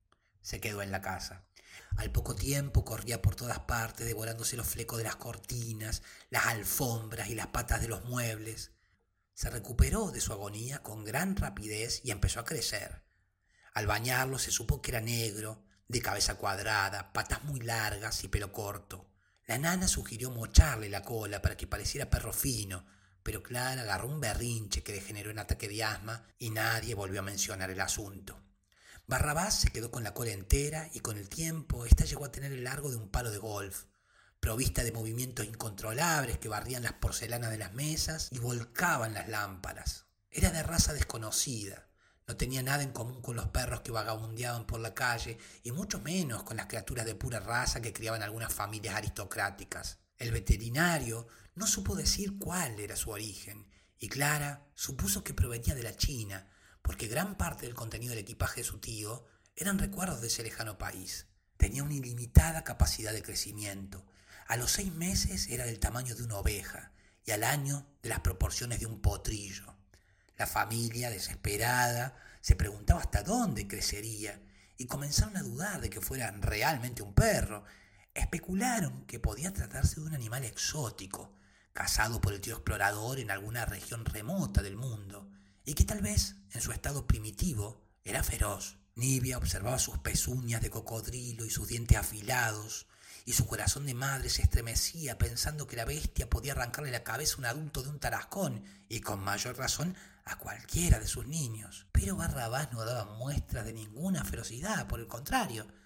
Se quedó en la casa. Al poco tiempo corría por todas partes, devorándose los flecos de las cortinas, las alfombras y las patas de los muebles. Se recuperó de su agonía con gran rapidez y empezó a crecer. Al bañarlo se supo que era negro, de cabeza cuadrada, patas muy largas y pelo corto. La nana sugirió mocharle la cola para que pareciera perro fino, pero Clara agarró un berrinche que degeneró en ataque de asma y nadie volvió a mencionar el asunto. Barrabás se quedó con la cola entera y con el tiempo ésta llegó a tener el largo de un palo de golf, provista de movimientos incontrolables que barrían las porcelanas de las mesas y volcaban las lámparas. Era de raza desconocida. No tenía nada en común con los perros que vagabundeaban por la calle y mucho menos con las criaturas de pura raza que criaban algunas familias aristocráticas. El veterinario no supo decir cuál era su origen y Clara supuso que provenía de la China, porque gran parte del contenido del equipaje de su tío eran recuerdos de ese lejano país. Tenía una ilimitada capacidad de crecimiento. A los 6 meses era del tamaño de una oveja y al año de las proporciones de un potrillo. La familia, desesperada, se preguntaba hasta dónde crecería y comenzaron a dudar de que fuera realmente un perro. Especularon que podía tratarse de un animal exótico, cazado por el tío explorador en alguna región remota del mundo, y que tal vez, en su estado primitivo, era feroz. Nibia observaba sus pezuñas de cocodrilo y sus dientes afilados, y su corazón de madre se estremecía pensando que la bestia podía arrancarle la cabeza a un adulto de un tarascón, y con mayor razón a cualquiera de sus niños. Pero Barrabás no daba muestras de ninguna ferocidad, por el contrario.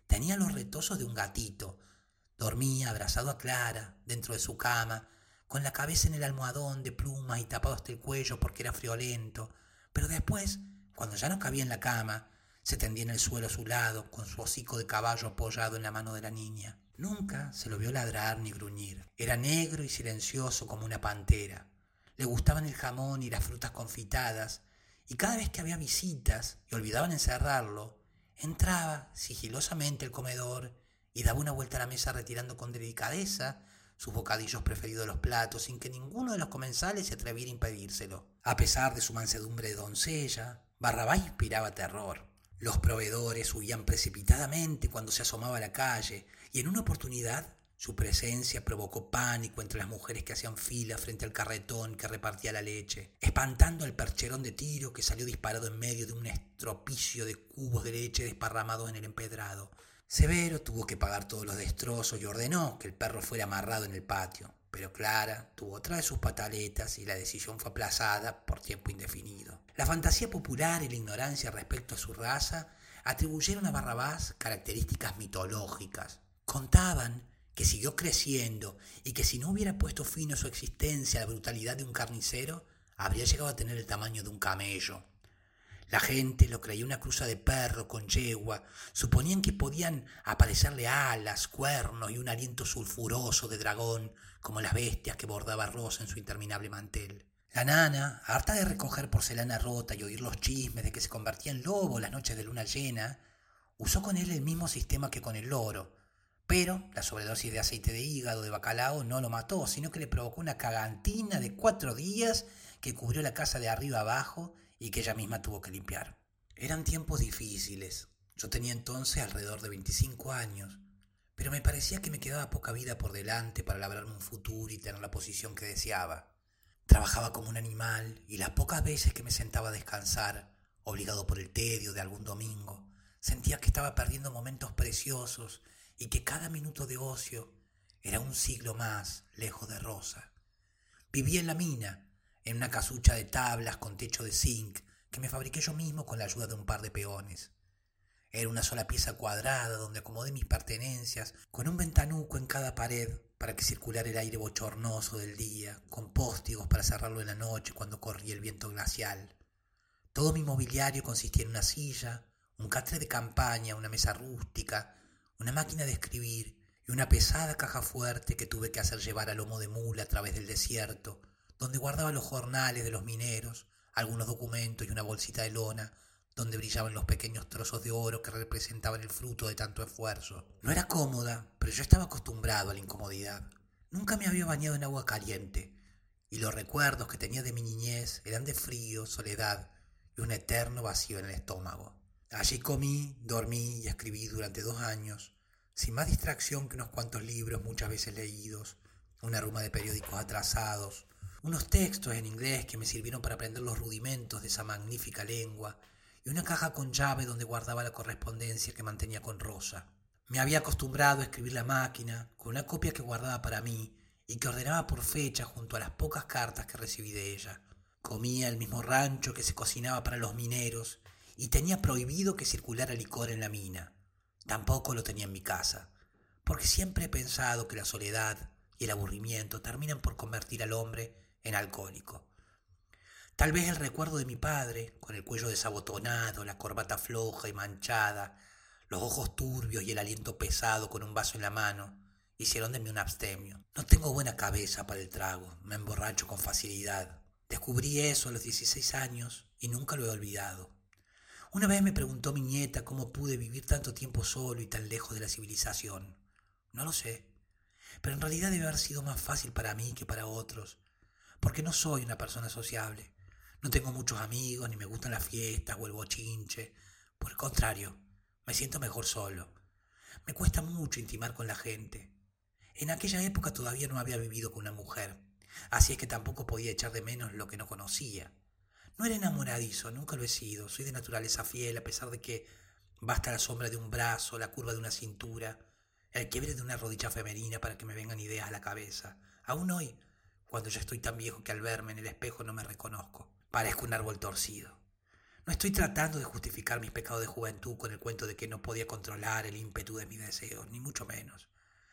Tenía los retozos de un gatito. Dormía abrazado a Clara, dentro de su cama, con la cabeza en el almohadón de plumas y tapado hasta el cuello porque era friolento. Pero después, cuando ya no cabía en la cama, se tendía en el suelo a su lado, con su hocico de caballo apoyado en la mano de la niña. Nunca se lo vio ladrar ni gruñir. Era negro y silencioso como una pantera. Le gustaban el jamón y las frutas confitadas, y cada vez que había visitas y olvidaban encerrarlo, entraba sigilosamente al comedor y daba una vuelta a la mesa retirando con delicadeza sus bocadillos preferidos de los platos, sin que ninguno de los comensales se atreviera a impedírselo. A pesar de su mansedumbre de doncella, Barrabás inspiraba terror. Los proveedores huían precipitadamente cuando se asomaba a la calle, y en una oportunidad su presencia provocó pánico entre las mujeres que hacían fila frente al carretón que repartía la leche, espantando al percherón de Tiro que salió disparado en medio de un estropicio de cubos de leche desparramados en el empedrado. Severo tuvo que pagar todos los destrozos y ordenó que el perro fuera amarrado en el patio, pero Clara tuvo otra de sus pataletas y la decisión fue aplazada por tiempo indefinido. La fantasía popular y la ignorancia respecto a su raza atribuyeron a Barrabás características mitológicas. Contaban que siguió creciendo y que si no hubiera puesto fin a su existencia a la brutalidad de un carnicero, habría llegado a tener el tamaño de un camello. La gente lo creía una cruza de perro con yegua, suponían que podían aparecerle alas, cuernos y un aliento sulfuroso de dragón, como las bestias que bordaba Rosa en su interminable mantel. La nana, harta de recoger porcelana rota y oír los chismes de que se convertía en lobo las noches de luna llena, usó con él el mismo sistema que con el loro, pero la sobredosis de aceite de hígado de bacalao no lo mató, sino que le provocó una cagantina de 4 días que cubrió la casa de arriba abajo y que ella misma tuvo que limpiar. Eran tiempos difíciles. Yo tenía entonces alrededor de 25 años, pero me parecía que me quedaba poca vida por delante para labrarme un futuro y tener la posición que deseaba. Trabajaba como un animal y las pocas veces que me sentaba a descansar, obligado por el tedio de algún domingo, sentía que estaba perdiendo momentos preciosos y que cada minuto de ocio era un siglo más lejos de Rosa. Vivía en la mina, en una casucha de tablas con techo de zinc que me fabriqué yo mismo con la ayuda de un par de peones. Era una sola pieza cuadrada donde acomodé mis pertenencias, con un ventanuco en cada pared para que circulara el aire bochornoso del día, con póstigos para cerrarlo en la noche cuando corría el viento glacial. Todo mi mobiliario consistía en una silla, un catre de campaña, una mesa rústica, una máquina de escribir y una pesada caja fuerte que tuve que hacer llevar a lomo de mula a través del desierto, donde guardaba los jornales de los mineros, algunos documentos y una bolsita de lona, donde brillaban los pequeños trozos de oro que representaban el fruto de tanto esfuerzo. No era cómoda, pero yo estaba acostumbrado a la incomodidad. Nunca me había bañado en agua caliente, y los recuerdos que tenía de mi niñez eran de frío, soledad y un eterno vacío en el estómago. Allí comí, dormí y escribí durante 2 años, sin más distracción que unos cuantos libros muchas veces leídos, una ruma de periódicos atrasados, unos textos en inglés que me sirvieron para aprender los rudimentos de esa magnífica lengua y una caja con llave donde guardaba la correspondencia que mantenía con Rosa. Me había acostumbrado a escribir la máquina con una copia que guardaba para mí y que ordenaba por fecha junto a las pocas cartas que recibí de ella. Comía el mismo rancho que se cocinaba para los mineros y tenía prohibido que circulara licor en la mina. Tampoco lo tenía en mi casa, porque siempre he pensado que la soledad y el aburrimiento terminan por convertir al hombre en alcohólico. Tal vez el recuerdo de mi padre, con el cuello desabotonado, la corbata floja y manchada, los ojos turbios y el aliento pesado con un vaso en la mano, hicieron de mí un abstemio. No tengo buena cabeza para el trago, me emborracho con facilidad. Descubrí eso a los 16 años y nunca lo he olvidado. Una vez me preguntó mi nieta cómo pude vivir tanto tiempo solo y tan lejos de la civilización. No lo sé, pero en realidad debe haber sido más fácil para mí que para otros, porque no soy una persona sociable. No tengo muchos amigos, ni me gustan las fiestas o el bochinche. Por el contrario, me siento mejor solo. Me cuesta mucho intimar con la gente. En aquella época todavía no había vivido con una mujer, así es que tampoco podía echar de menos lo que no conocía. No era enamoradizo, nunca lo he sido. Soy de naturaleza fiel, a pesar de que basta la sombra de un brazo, la curva de una cintura, el quiebre de una rodilla femenina para que me vengan ideas a la cabeza. Aún hoy, cuando ya estoy tan viejo que al verme en el espejo no me reconozco. Parezco un árbol torcido. No estoy tratando de justificar mis pecados de juventud con el cuento de que no podía controlar el ímpetu de mis deseos, ni mucho menos.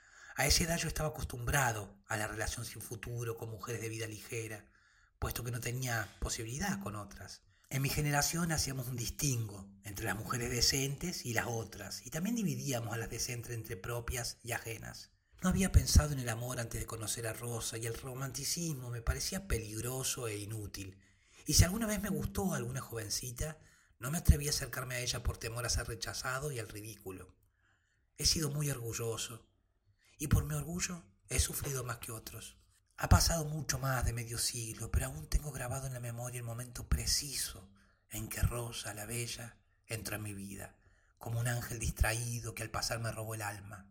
A esa edad yo estaba acostumbrado a la relación sin futuro con mujeres de vida ligera, puesto que no tenía posibilidad con otras. En mi generación hacíamos un distingo entre las mujeres decentes y las otras, y también dividíamos a las decentes entre propias y ajenas. No había pensado en el amor antes de conocer a Rosa, y el romanticismo me parecía peligroso e inútil. Y si alguna vez me gustó alguna jovencita, no me atreví a acercarme a ella por temor a ser rechazado y al ridículo. He sido muy orgulloso, y por mi orgullo he sufrido más que otros. Ha pasado mucho más de medio siglo, pero aún tengo grabado en la memoria el momento preciso en que Rosa, la bella, entró en mi vida, como un ángel distraído que al pasar me robó el alma.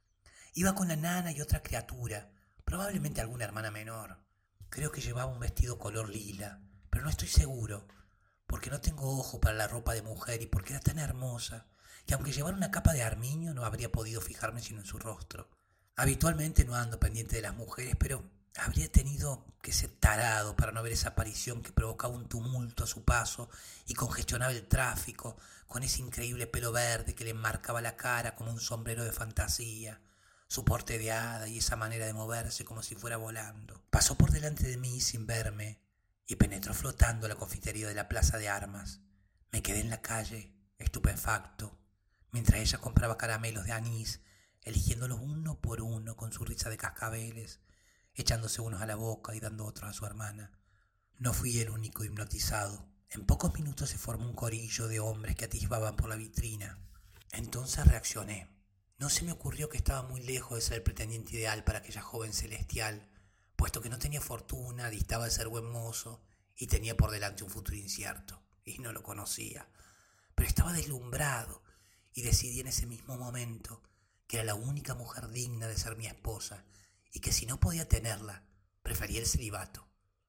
Iba con la nana y otra criatura, probablemente alguna hermana menor. Creo que llevaba un vestido color lila, pero no estoy seguro, porque no tengo ojo para la ropa de mujer y porque era tan hermosa, que aunque llevara una capa de armiño no habría podido fijarme sino en su rostro. Habitualmente no ando pendiente de las mujeres, pero habría tenido que ser tarado para no ver esa aparición que provocaba un tumulto a su paso y congestionaba el tráfico con ese increíble pelo verde que le enmarcaba la cara como un sombrero de fantasía, su porte de hada y esa manera de moverse como si fuera volando. Pasó por delante de mí sin verme y penetró flotando a la confitería de la Plaza de Armas. Me quedé en la calle, estupefacto, mientras ella compraba caramelos de anís, eligiéndolos uno por uno con su risa de cascabeles, echándose unos a la boca y dando otros a su hermana. No fui el único hipnotizado. En pocos minutos se formó un corillo de hombres que atisbaban por la vitrina. Entonces reaccioné. No se me ocurrió que estaba muy lejos de ser el pretendiente ideal para aquella joven celestial, puesto que no tenía fortuna, distaba de ser buen mozo y tenía por delante un futuro incierto, y no lo conocía. Pero estaba deslumbrado y decidí en ese mismo momento que era la única mujer digna de ser mi esposa y que si no podía tenerla, prefería el celibato.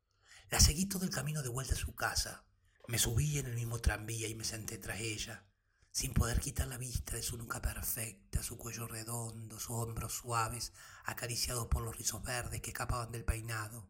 La seguí todo el camino de vuelta a su casa. Me subí en el mismo tranvía y me senté tras ella, sin poder quitar la vista de su nuca perfecta, su cuello redondo, sus hombros suaves, acariciados por los rizos verdes que escapaban del peinado.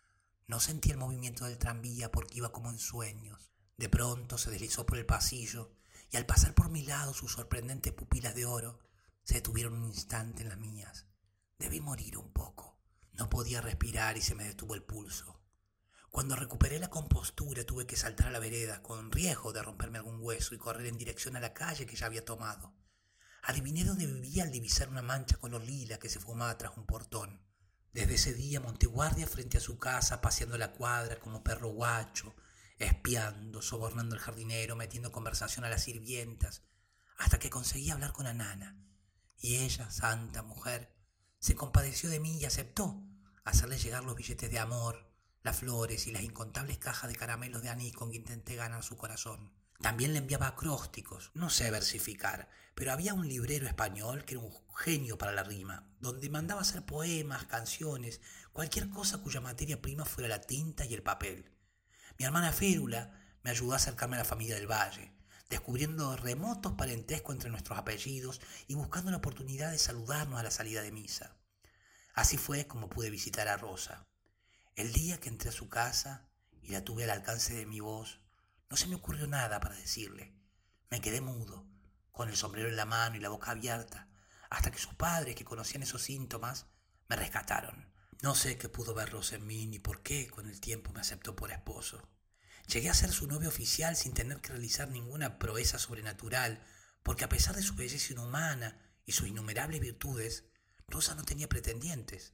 No sentí el movimiento del tranvía porque iba como en sueños. De pronto se deslizó por el pasillo y al pasar por mi lado sus sorprendentes pupilas de oro se detuvieron un instante en las mías. Debí morir un poco. No podía respirar y se me detuvo el pulso. Cuando recuperé la compostura tuve que saltar a la vereda con riesgo de romperme algún hueso y correr en dirección a la calle que ya había tomado. Adiviné dónde vivía al divisar una mancha color lila que se fumaba tras un portón. Desde ese día monté guardia frente a su casa, paseando la cuadra como perro guacho, espiando, sobornando al jardinero, metiendo conversación a las sirvientas, hasta que conseguí hablar con la nana. Y ella, santa mujer, se compadeció de mí y aceptó hacerle llegar los billetes de amor, las flores y las incontables cajas de caramelos de anís con que intenté ganar su corazón. También le enviaba acrósticos, no sé versificar, pero había un librero español que era un genio para la rima, donde mandaba hacer poemas, canciones, cualquier cosa cuya materia prima fuera la tinta y el papel. Mi hermana Férula me ayudó a acercarme a la familia del Valle, descubriendo remotos parentescos entre nuestros apellidos y buscando la oportunidad de saludarnos a la salida de misa. Así fue como pude visitar a Rosa. El día que entré a su casa y la tuve al alcance de mi voz, no se me ocurrió nada para decirle. Me quedé mudo, con el sombrero en la mano y la boca abierta, hasta que sus padres, que conocían esos síntomas, me rescataron. No sé qué pudo ver Rosa en mí ni por qué con el tiempo me aceptó por esposo. Llegué a ser su novio oficial sin tener que realizar ninguna proeza sobrenatural, porque a pesar de su belleza inhumana y sus innumerables virtudes, Rosa no tenía pretendientes.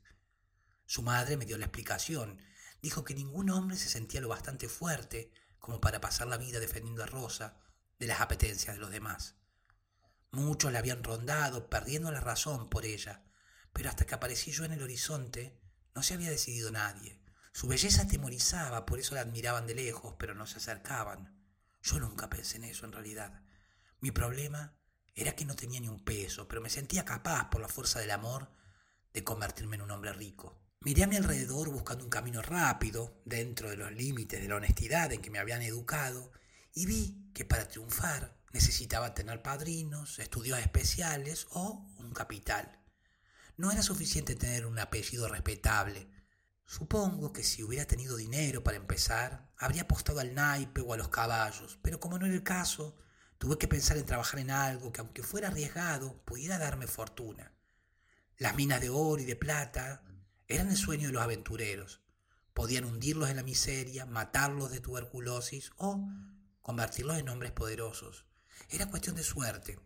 Su madre me dio la explicación. Dijo que ningún hombre se sentía lo bastante fuerte como para pasar la vida defendiendo a Rosa de las apetencias de los demás. Muchos la habían rondado, perdiendo la razón por ella, pero hasta que aparecí yo en el horizonte, no se había decidido nadie. Su belleza atemorizaba, por eso la admiraban de lejos, pero no se acercaban. Yo nunca pensé en eso, en realidad. Mi problema era que no tenía ni un peso, pero me sentía capaz, por la fuerza del amor, de convertirme en un hombre rico. Miré a mi alrededor buscando un camino rápido, dentro de los límites de la honestidad en que me habían educado, y vi que para triunfar necesitaba tener padrinos, estudios especiales o un capital. No era suficiente tener un apellido respetable. Supongo que si hubiera tenido dinero para empezar, habría apostado al naipe o a los caballos, pero como no era el caso, tuve que pensar en trabajar en algo que, aunque fuera arriesgado, pudiera darme fortuna. Las minas de oro y de plata eran el sueño de los aventureros. Podían hundirlos en la miseria, matarlos de tuberculosis o convertirlos en hombres poderosos. Era cuestión de suerte.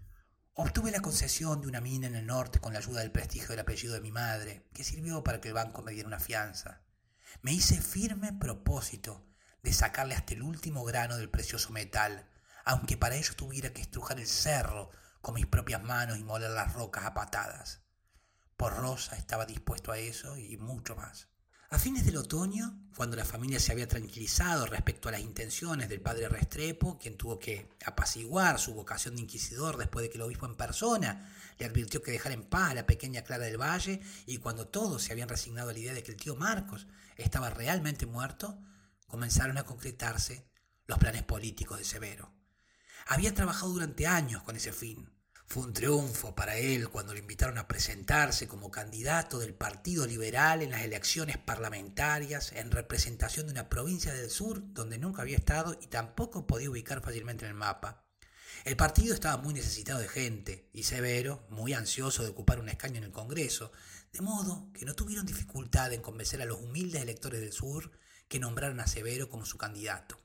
Obtuve la concesión de una mina en el norte con la ayuda del prestigio del apellido de mi madre, que sirvió para que el banco me diera una fianza. Me hice firme propósito de sacarle hasta el último grano del precioso metal, aunque para ello tuviera que estrujar el cerro con mis propias manos y moler las rocas a patadas. Por Rosa estaba dispuesto a eso y mucho más. A fines del otoño, cuando la familia se había tranquilizado respecto a las intenciones del padre Restrepo, quien tuvo que apaciguar su vocación de inquisidor después de que el obispo en persona le advirtió que dejara en paz a la pequeña Clara del Valle, y cuando todos se habían resignado a la idea de que el tío Marcos estaba realmente muerto, comenzaron a concretarse los planes políticos de Severo. Había trabajado durante años con ese fin. Fue un triunfo para él cuando le invitaron a presentarse como candidato del Partido Liberal en las elecciones parlamentarias en representación de una provincia del sur donde nunca había estado y tampoco podía ubicar fácilmente en el mapa. El partido estaba muy necesitado de gente y Severo, muy ansioso de ocupar un escaño en el Congreso, de modo que no tuvieron dificultad en convencer a los humildes electores del sur que nombraron a Severo como su candidato.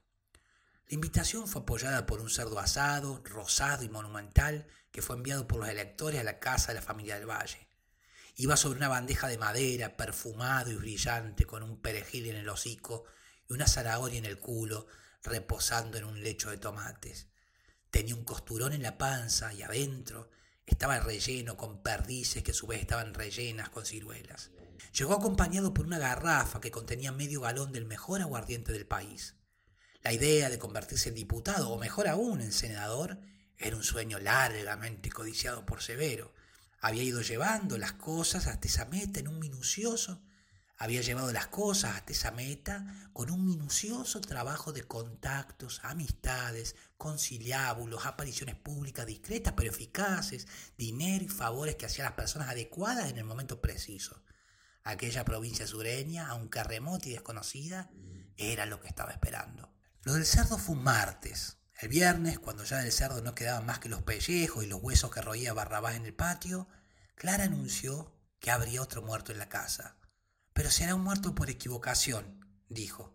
La invitación fue apoyada por un cerdo asado, rosado y monumental que fue enviado por los electores a la casa de la familia del Valle. Iba sobre una bandeja de madera, perfumado y brillante, con un perejil en el hocico y una zanahoria en el culo, reposando en un lecho de tomates. Tenía un costurón en la panza y adentro estaba relleno con perdices que a su vez estaban rellenas con ciruelas. Llegó acompañado por una garrafa que contenía medio galón del mejor aguardiente del país. La idea de convertirse en diputado, o mejor aún, en senador, era un sueño largamente codiciado por Severo. Había ido llevando las cosas hasta esa meta con un minucioso trabajo de contactos, amistades, conciliábulos, apariciones públicas discretas pero eficaces, dinero y favores que hacían las personas adecuadas en el momento preciso. Aquella provincia sureña, aunque remota y desconocida, era lo que estaba esperando. Lo del cerdo fue un martes. El viernes, cuando ya del cerdo no quedaban más que los pellejos y los huesos que roía Barrabás en el patio, Clara anunció que habría otro muerto en la casa. Pero será un muerto por equivocación, dijo.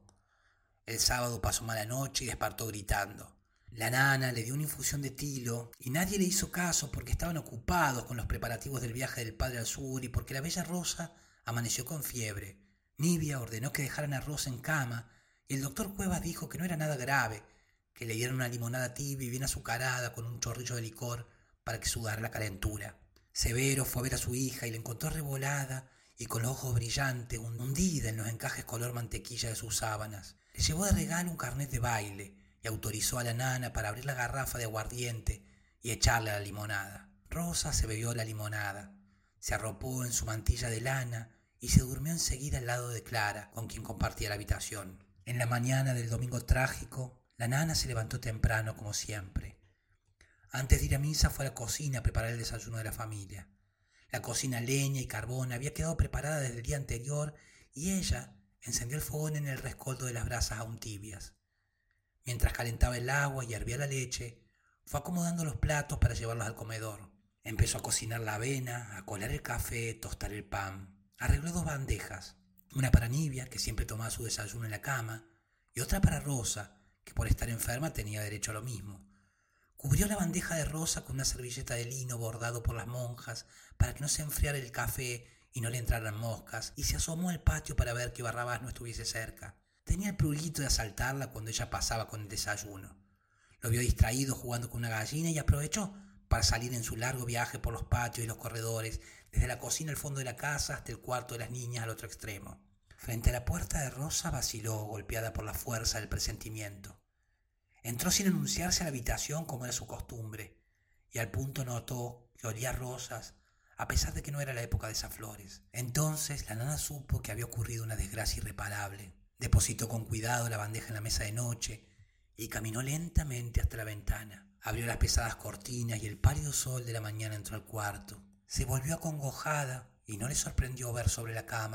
El sábado pasó mala noche y despertó gritando. La nana le dio una infusión de tilo y nadie le hizo caso porque estaban ocupados con los preparativos del viaje del padre al sur y porque la bella Rosa amaneció con fiebre. Nibia ordenó que dejaran a Rosa en cama y el doctor Cuevas dijo que no era nada grave, que le dieran una limonada tibia y bien azucarada con un chorrillo de licor para que sudara la calentura. Severo fue a ver a su hija y la encontró revolada y con los ojos brillantes, hundida en los encajes color mantequilla de sus sábanas. Le llevó de regalo un carnet de baile y autorizó a la nana para abrir la garrafa de aguardiente y echarle a la limonada. Rosa se bebió la limonada, se arropó en su mantilla de lana y se durmió enseguida al lado de Clara, con quien compartía la habitación. En la mañana del domingo trágico, la nana se levantó temprano como siempre. Antes de ir a misa fue a la cocina a preparar el desayuno de la familia. La cocina a leña y carbón había quedado preparada desde el día anterior y ella encendió el fogón en el rescoldo de las brasas aún tibias. Mientras calentaba el agua y hervía la leche, fue acomodando los platos para llevarlos al comedor. Empezó a cocinar la avena, a colar el café, tostar el pan. Arregló 2 bandejas, una para Nibia, que siempre tomaba su desayuno en la cama, y otra para Rosa, que por estar enferma tenía derecho a lo mismo. Cubrió la bandeja de Rosa con una servilleta de lino bordado por las monjas para que no se enfriara el café y no le entraran moscas, y se asomó al patio para ver que Barrabás no estuviese cerca. Tenía el prurito de asaltarla cuando ella pasaba con el desayuno. Lo vio distraído jugando con una gallina y aprovechó para salir en su largo viaje por los patios y los corredores, desde la cocina al fondo de la casa hasta el cuarto de las niñas al otro extremo. Frente a la puerta de Rosa vaciló, golpeada por la fuerza del presentimiento. Entró sin anunciarse a la habitación como era su costumbre, y al punto notó que olía rosas, a pesar de que no era la época de esas flores. Entonces la nana supo que había ocurrido una desgracia irreparable. Depositó con cuidado la bandeja en la mesa de noche y caminó lentamente hasta la ventana. Abrió las pesadas cortinas y el pálido sol de la mañana entró al cuarto. Se volvió acongojada y no le sorprendió ver sobre la cama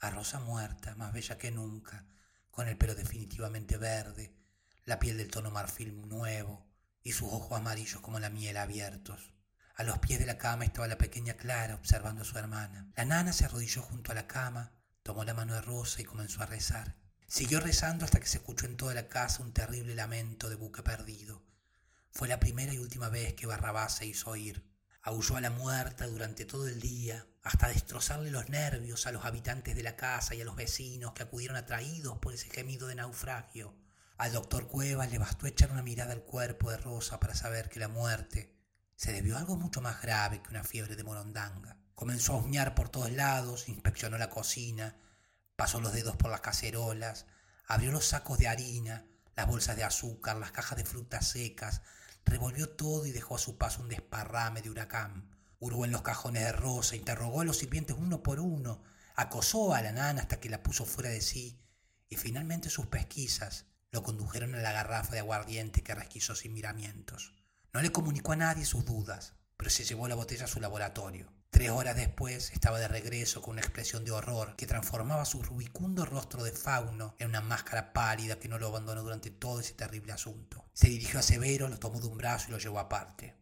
a Rosa muerta, más bella que nunca, con el pelo definitivamente verde, la piel del tono marfil nuevo y sus ojos amarillos como la miel abiertos. A los pies de la cama estaba la pequeña Clara observando a su hermana. La nana se arrodilló junto a la cama, tomó la mano de Rosa y comenzó a rezar. Siguió rezando hasta que se escuchó en toda la casa un terrible lamento de buque perdido. Fue la primera y última vez que Barrabás se hizo oír. Aulló a la muerta durante todo el día, hasta destrozarle los nervios a los habitantes de la casa y a los vecinos que acudieron atraídos por ese gemido de naufragio. Al doctor Cuevas le bastó echar una mirada al cuerpo de Rosa para saber que la muerte se debió a algo mucho más grave que una fiebre de morondanga. Comenzó a husmear por todos lados, inspeccionó la cocina, pasó los dedos por las cacerolas, abrió los sacos de harina, las bolsas de azúcar, las cajas de frutas secas, revolvió todo y dejó a su paso un desparrame de huracán. Hurgó en los cajones de Rosa, interrogó a los sirvientes uno por uno, acosó a la nana hasta que la puso fuera de sí, y finalmente sus pesquisas lo condujeron a la garrafa de aguardiente que resquisó sin miramientos. No le comunicó a nadie sus dudas, pero se llevó la botella a su laboratorio. 3 horas después estaba de regreso con una expresión de horror que transformaba su rubicundo rostro de fauno en una máscara pálida que no lo abandonó durante todo ese terrible asunto. Se dirigió a Severo, lo tomó de un brazo y lo llevó aparte.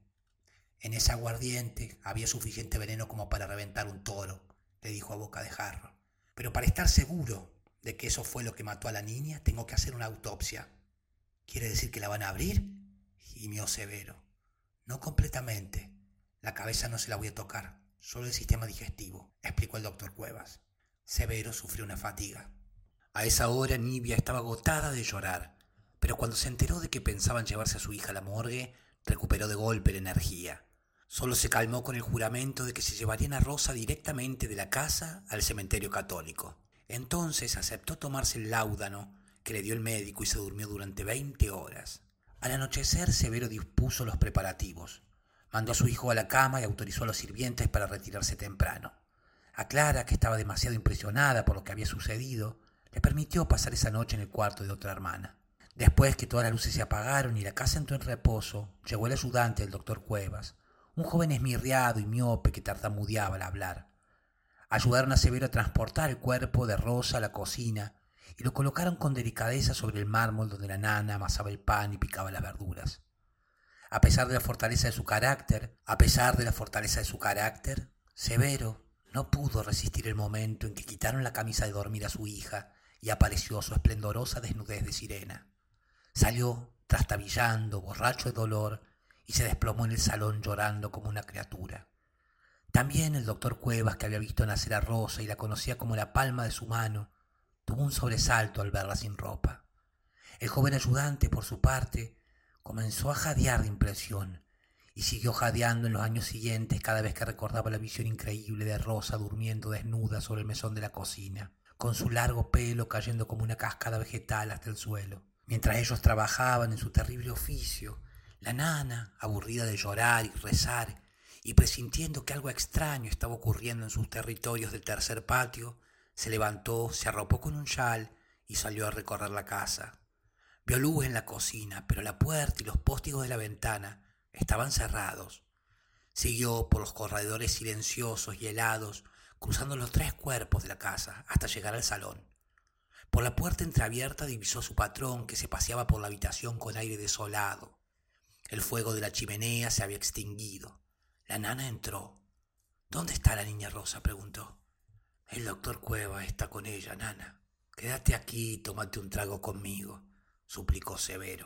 En ese aguardiente había suficiente veneno como para reventar un toro, le dijo a boca de jarro. Pero para estar seguro de que eso fue lo que mató a la niña, tengo que hacer una autopsia. ¿Quiere decir que la van a abrir?, gimió Severo. No completamente. La cabeza no se la voy a tocar, solo el sistema digestivo, explicó el doctor Cuevas. Severo sufrió una fatiga. A esa hora Nibia estaba agotada de llorar, pero cuando se enteró de que pensaban llevarse a su hija a la morgue, recuperó de golpe la energía. Solo se calmó con el juramento de que se llevarían a Rosa directamente de la casa al cementerio católico. Entonces aceptó tomarse el láudano que le dio el médico y se durmió durante 20 horas. Al anochecer, Severo dispuso los preparativos. Mandó a su hijo a la cama y autorizó a los sirvientes para retirarse temprano. A Clara, que estaba demasiado impresionada por lo que había sucedido, le permitió pasar esa noche en el cuarto de otra hermana. Después que todas las luces se apagaron y la casa entró en reposo, llegó el ayudante del doctor Cuevas, un joven esmirriado y miope que tartamudeaba al hablar. Ayudaron a Severo a transportar el cuerpo de Rosa a la cocina y lo colocaron con delicadeza sobre el mármol donde la nana amasaba el pan y picaba las verduras. A pesar de la fortaleza de su carácter, Severo no pudo resistir el momento en que quitaron la camisa de dormir a su hija y apareció su esplendorosa desnudez de sirena. Salió trastabillando, borracho de dolor, y se desplomó en el salón llorando como una criatura. También el doctor Cuevas, que había visto nacer a Rosa y la conocía como la palma de su mano, tuvo un sobresalto al verla sin ropa. El joven ayudante, por su parte, comenzó a jadear de impresión y siguió jadeando en los años siguientes cada vez que recordaba la visión increíble de Rosa durmiendo desnuda sobre el mesón de la cocina, con su largo pelo cayendo como una cascada vegetal hasta el suelo. Mientras ellos trabajaban en su terrible oficio, la nana, aburrida de llorar y rezar, y presintiendo que algo extraño estaba ocurriendo en sus territorios del tercer patio, se levantó, se arropó con un chal y salió a recorrer la casa. Vio luz en la cocina, pero la puerta y los póstigos de la ventana estaban cerrados. Siguió por los corredores silenciosos y helados, cruzando los 3 cuerpos de la casa hasta llegar al salón. Por la puerta entreabierta divisó a su patrón, que se paseaba por la habitación con aire desolado. El fuego de la chimenea se había extinguido. La nana entró. ¿Dónde está la niña Rosa?, preguntó. El doctor Cueva está con ella, nana. Quédate aquí y tómate un trago conmigo, suplicó Severo.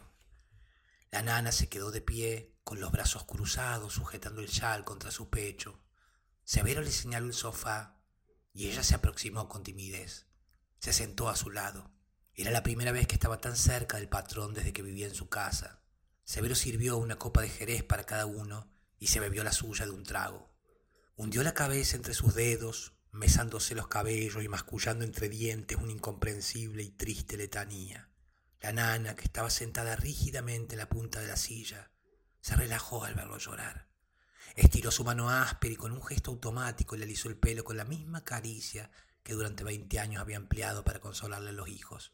La nana se quedó de pie, con los brazos cruzados, sujetando el chal contra su pecho. Severo le señaló el sofá y ella se aproximó con timidez. Se sentó a su lado. Era la primera vez que estaba tan cerca del patrón desde que vivía en su casa. Severo sirvió una copa de jerez para cada uno y se bebió la suya de un trago. Hundió la cabeza entre sus dedos, mesándose los cabellos y mascullando entre dientes una incomprensible y triste letanía. La nana, que estaba sentada rígidamente en la punta de la silla, se relajó al verlo llorar. Estiró su mano áspera y con un gesto automático le alisó el pelo con la misma caricia que durante 20 años había empleado para consolarle a los hijos.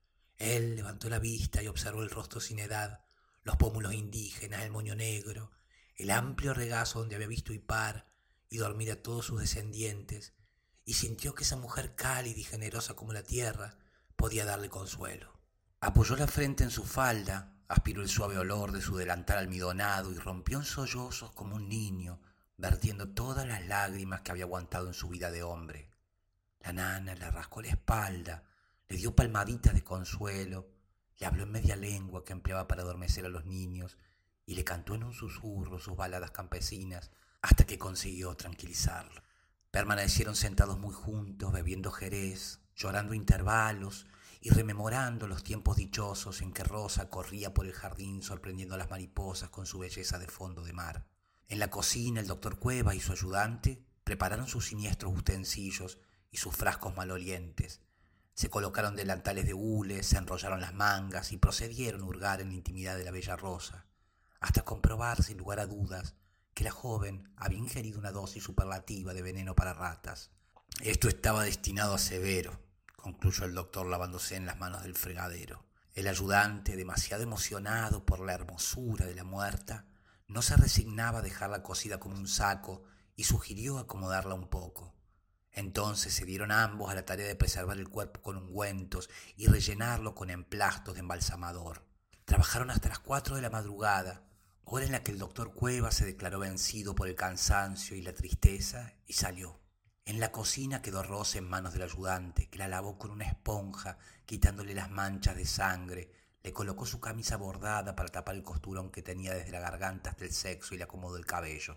Él levantó la vista y observó el rostro sin edad, los pómulos indígenas, el moño negro, el amplio regazo donde había visto hipar y dormir a todos sus descendientes, y sintió que esa mujer cálida y generosa como la tierra podía darle consuelo. Apoyó la frente en su falda, aspiró el suave olor de su delantal almidonado y rompió en sollozos como un niño, vertiendo todas las lágrimas que había aguantado en su vida de hombre. La nana le rascó la espalda, le dio palmaditas de consuelo, le habló en media lengua que empleaba para adormecer a los niños y le cantó en un susurro sus baladas campesinas hasta que consiguió tranquilizarlo. Permanecieron sentados muy juntos, bebiendo jerez, llorando a intervalos y rememorando los tiempos dichosos en que Rosa corría por el jardín sorprendiendo a las mariposas con su belleza de fondo de mar. En la cocina el doctor Cuevas y su ayudante prepararon sus siniestros utensilios y sus frascos malolientes. Se colocaron delantales de hule, se enrollaron las mangas y procedieron a hurgar en la intimidad de la bella Rosa, hasta comprobar sin lugar a dudas que la joven había ingerido una dosis superlativa de veneno para ratas. Esto estaba destinado a Severo, concluyó el doctor lavándose en las manos del fregadero. El ayudante, demasiado emocionado por la hermosura de la muerta, no se resignaba a dejarla cocida como un saco y sugirió acomodarla un poco. Entonces se dieron ambos a la tarea de preservar el cuerpo con ungüentos y rellenarlo con emplastos de embalsamador. Trabajaron hasta las 4 de la madrugada, hora en la que el doctor Cuevas se declaró vencido por el cansancio y la tristeza y salió. En la cocina quedó Rosa en manos del ayudante, que la lavó con una esponja, quitándole las manchas de sangre, le colocó su camisa bordada para tapar el costurón que tenía desde la garganta hasta el sexo y le acomodó el cabello.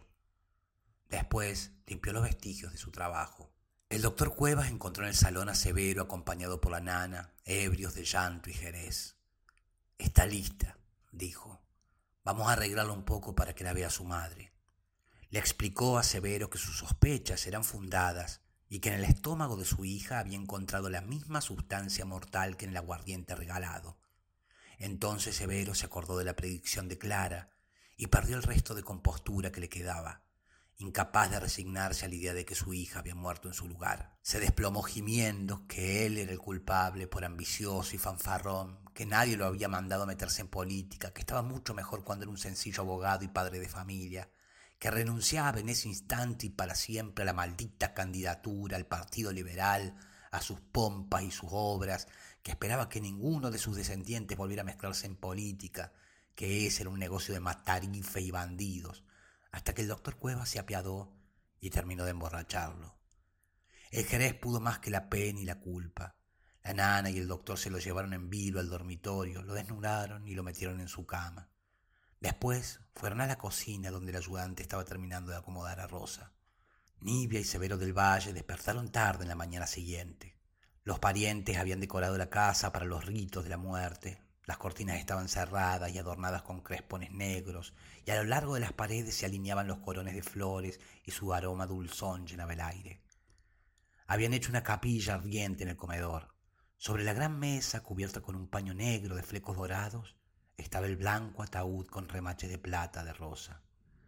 Después limpió los vestigios de su trabajo. El doctor Cuevas encontró en el salón a Severo acompañado por la nana, ebrios de llanto y jerez. «Está lista», dijo. «Vamos a arreglarla un poco para que la vea su madre». Le explicó a Severo que sus sospechas eran fundadas y que en el estómago de su hija había encontrado la misma sustancia mortal que en el aguardiente regalado. Entonces Severo se acordó de la predicción de Clara y perdió el resto de compostura que le quedaba, incapaz de resignarse a la idea de que su hija había muerto en su lugar. Se desplomó gimiendo que él era el culpable por ambicioso y fanfarrón, que nadie lo había mandado a meterse en política, que estaba mucho mejor cuando era un sencillo abogado y padre de familia, que renunciaba en ese instante y para siempre a la maldita candidatura, al Partido Liberal, a sus pompas y sus obras, que esperaba que ninguno de sus descendientes volviera a mezclarse en política, que ese era un negocio de matarife y bandidos, hasta que el doctor Cuevas se apiadó y terminó de emborracharlo. El jerez pudo más que la pena y la culpa. La nana y el doctor se lo llevaron en vilo al dormitorio, lo desnudaron y lo metieron en su cama. Después fueron a la cocina donde el ayudante estaba terminando de acomodar a Rosa. Nibia y Severo del Valle despertaron tarde en la mañana siguiente. Los parientes habían decorado la casa para los ritos de la muerte. Las cortinas estaban cerradas y adornadas con crespones negros, y a lo largo de las paredes se alineaban los corones de flores y su aroma dulzón llenaba el aire. Habían hecho una capilla ardiente en el comedor. Sobre la gran mesa, cubierta con un paño negro de flecos dorados, estaba el blanco ataúd con remache de plata de Rosa.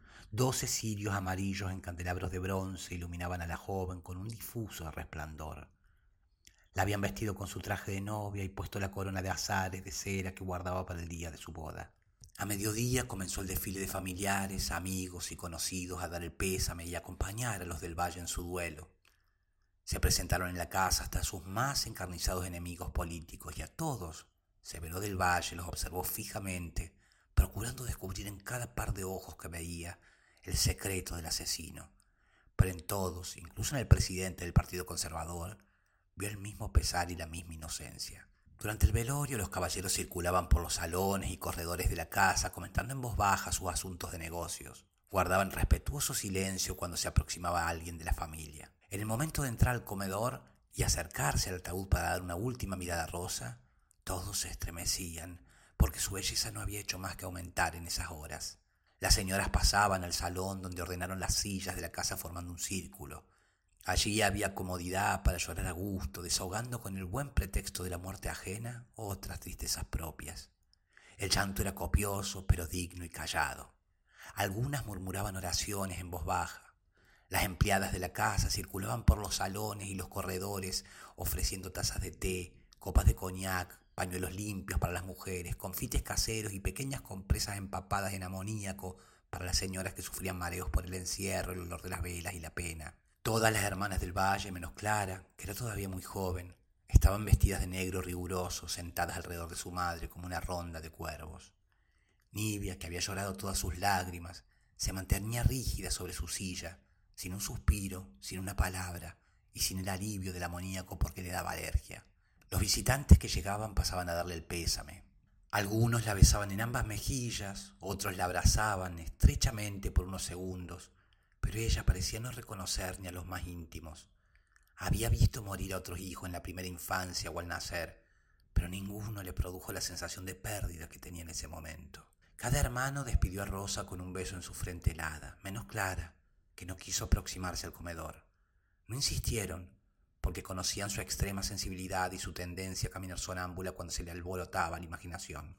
12 cirios amarillos en candelabros de bronce iluminaban a la joven con un difuso resplandor. La habían vestido con su traje de novia y puesto la corona de azares de cera que guardaba para el día de su boda. A mediodía comenzó el desfile de familiares, amigos y conocidos a dar el pésame y acompañar a los del Valle en su duelo. Se presentaron en la casa hasta sus más encarnizados enemigos políticos y a todos Severo del Valle los observó fijamente, procurando descubrir en cada par de ojos que veía el secreto del asesino. Pero en todos, incluso en el presidente del Partido Conservador, vio el mismo pesar y la misma inocencia. Durante el velorio los caballeros circulaban por los salones y corredores de la casa comentando en voz baja sus asuntos de negocios. Guardaban respetuoso silencio cuando se aproximaba alguien de la familia. En el momento de entrar al comedor y acercarse al ataúd para dar una última mirada a Rosa, todos se estremecían porque su belleza no había hecho más que aumentar en esas horas. Las señoras pasaban al salón donde ordenaron las sillas de la casa formando un círculo. Allí había comodidad para llorar a gusto, desahogando con el buen pretexto de la muerte ajena otras tristezas propias. El llanto era copioso, pero digno y callado. Algunas murmuraban oraciones en voz baja. Las empleadas de la casa circulaban por los salones y los corredores, ofreciendo tazas de té, copas de coñac, pañuelos limpios para las mujeres, confites caseros y pequeñas compresas empapadas en amoníaco para las señoras que sufrían mareos por el encierro, el olor de las velas y la pena. Todas las hermanas del valle, menos Clara, que era todavía muy joven, estaban vestidas de negro riguroso, sentadas alrededor de su madre como una ronda de cuervos. Nibia, que había llorado todas sus lágrimas, se mantenía rígida sobre su silla, sin un suspiro, sin una palabra y sin el alivio del amoníaco porque le daba alergia. Los visitantes que llegaban pasaban a darle el pésame. Algunos la besaban en ambas mejillas, otros la abrazaban estrechamente por unos segundos, pero ella parecía no reconocer ni a los más íntimos. Había visto morir a otros hijos en la primera infancia o al nacer, pero ninguno le produjo la sensación de pérdida que tenía en ese momento. Cada hermano despidió a Rosa con un beso en su frente helada, menos Clara, que no quiso aproximarse al comedor. No insistieron, porque conocían su extrema sensibilidad y su tendencia a caminar sonámbula cuando se le alborotaba la imaginación.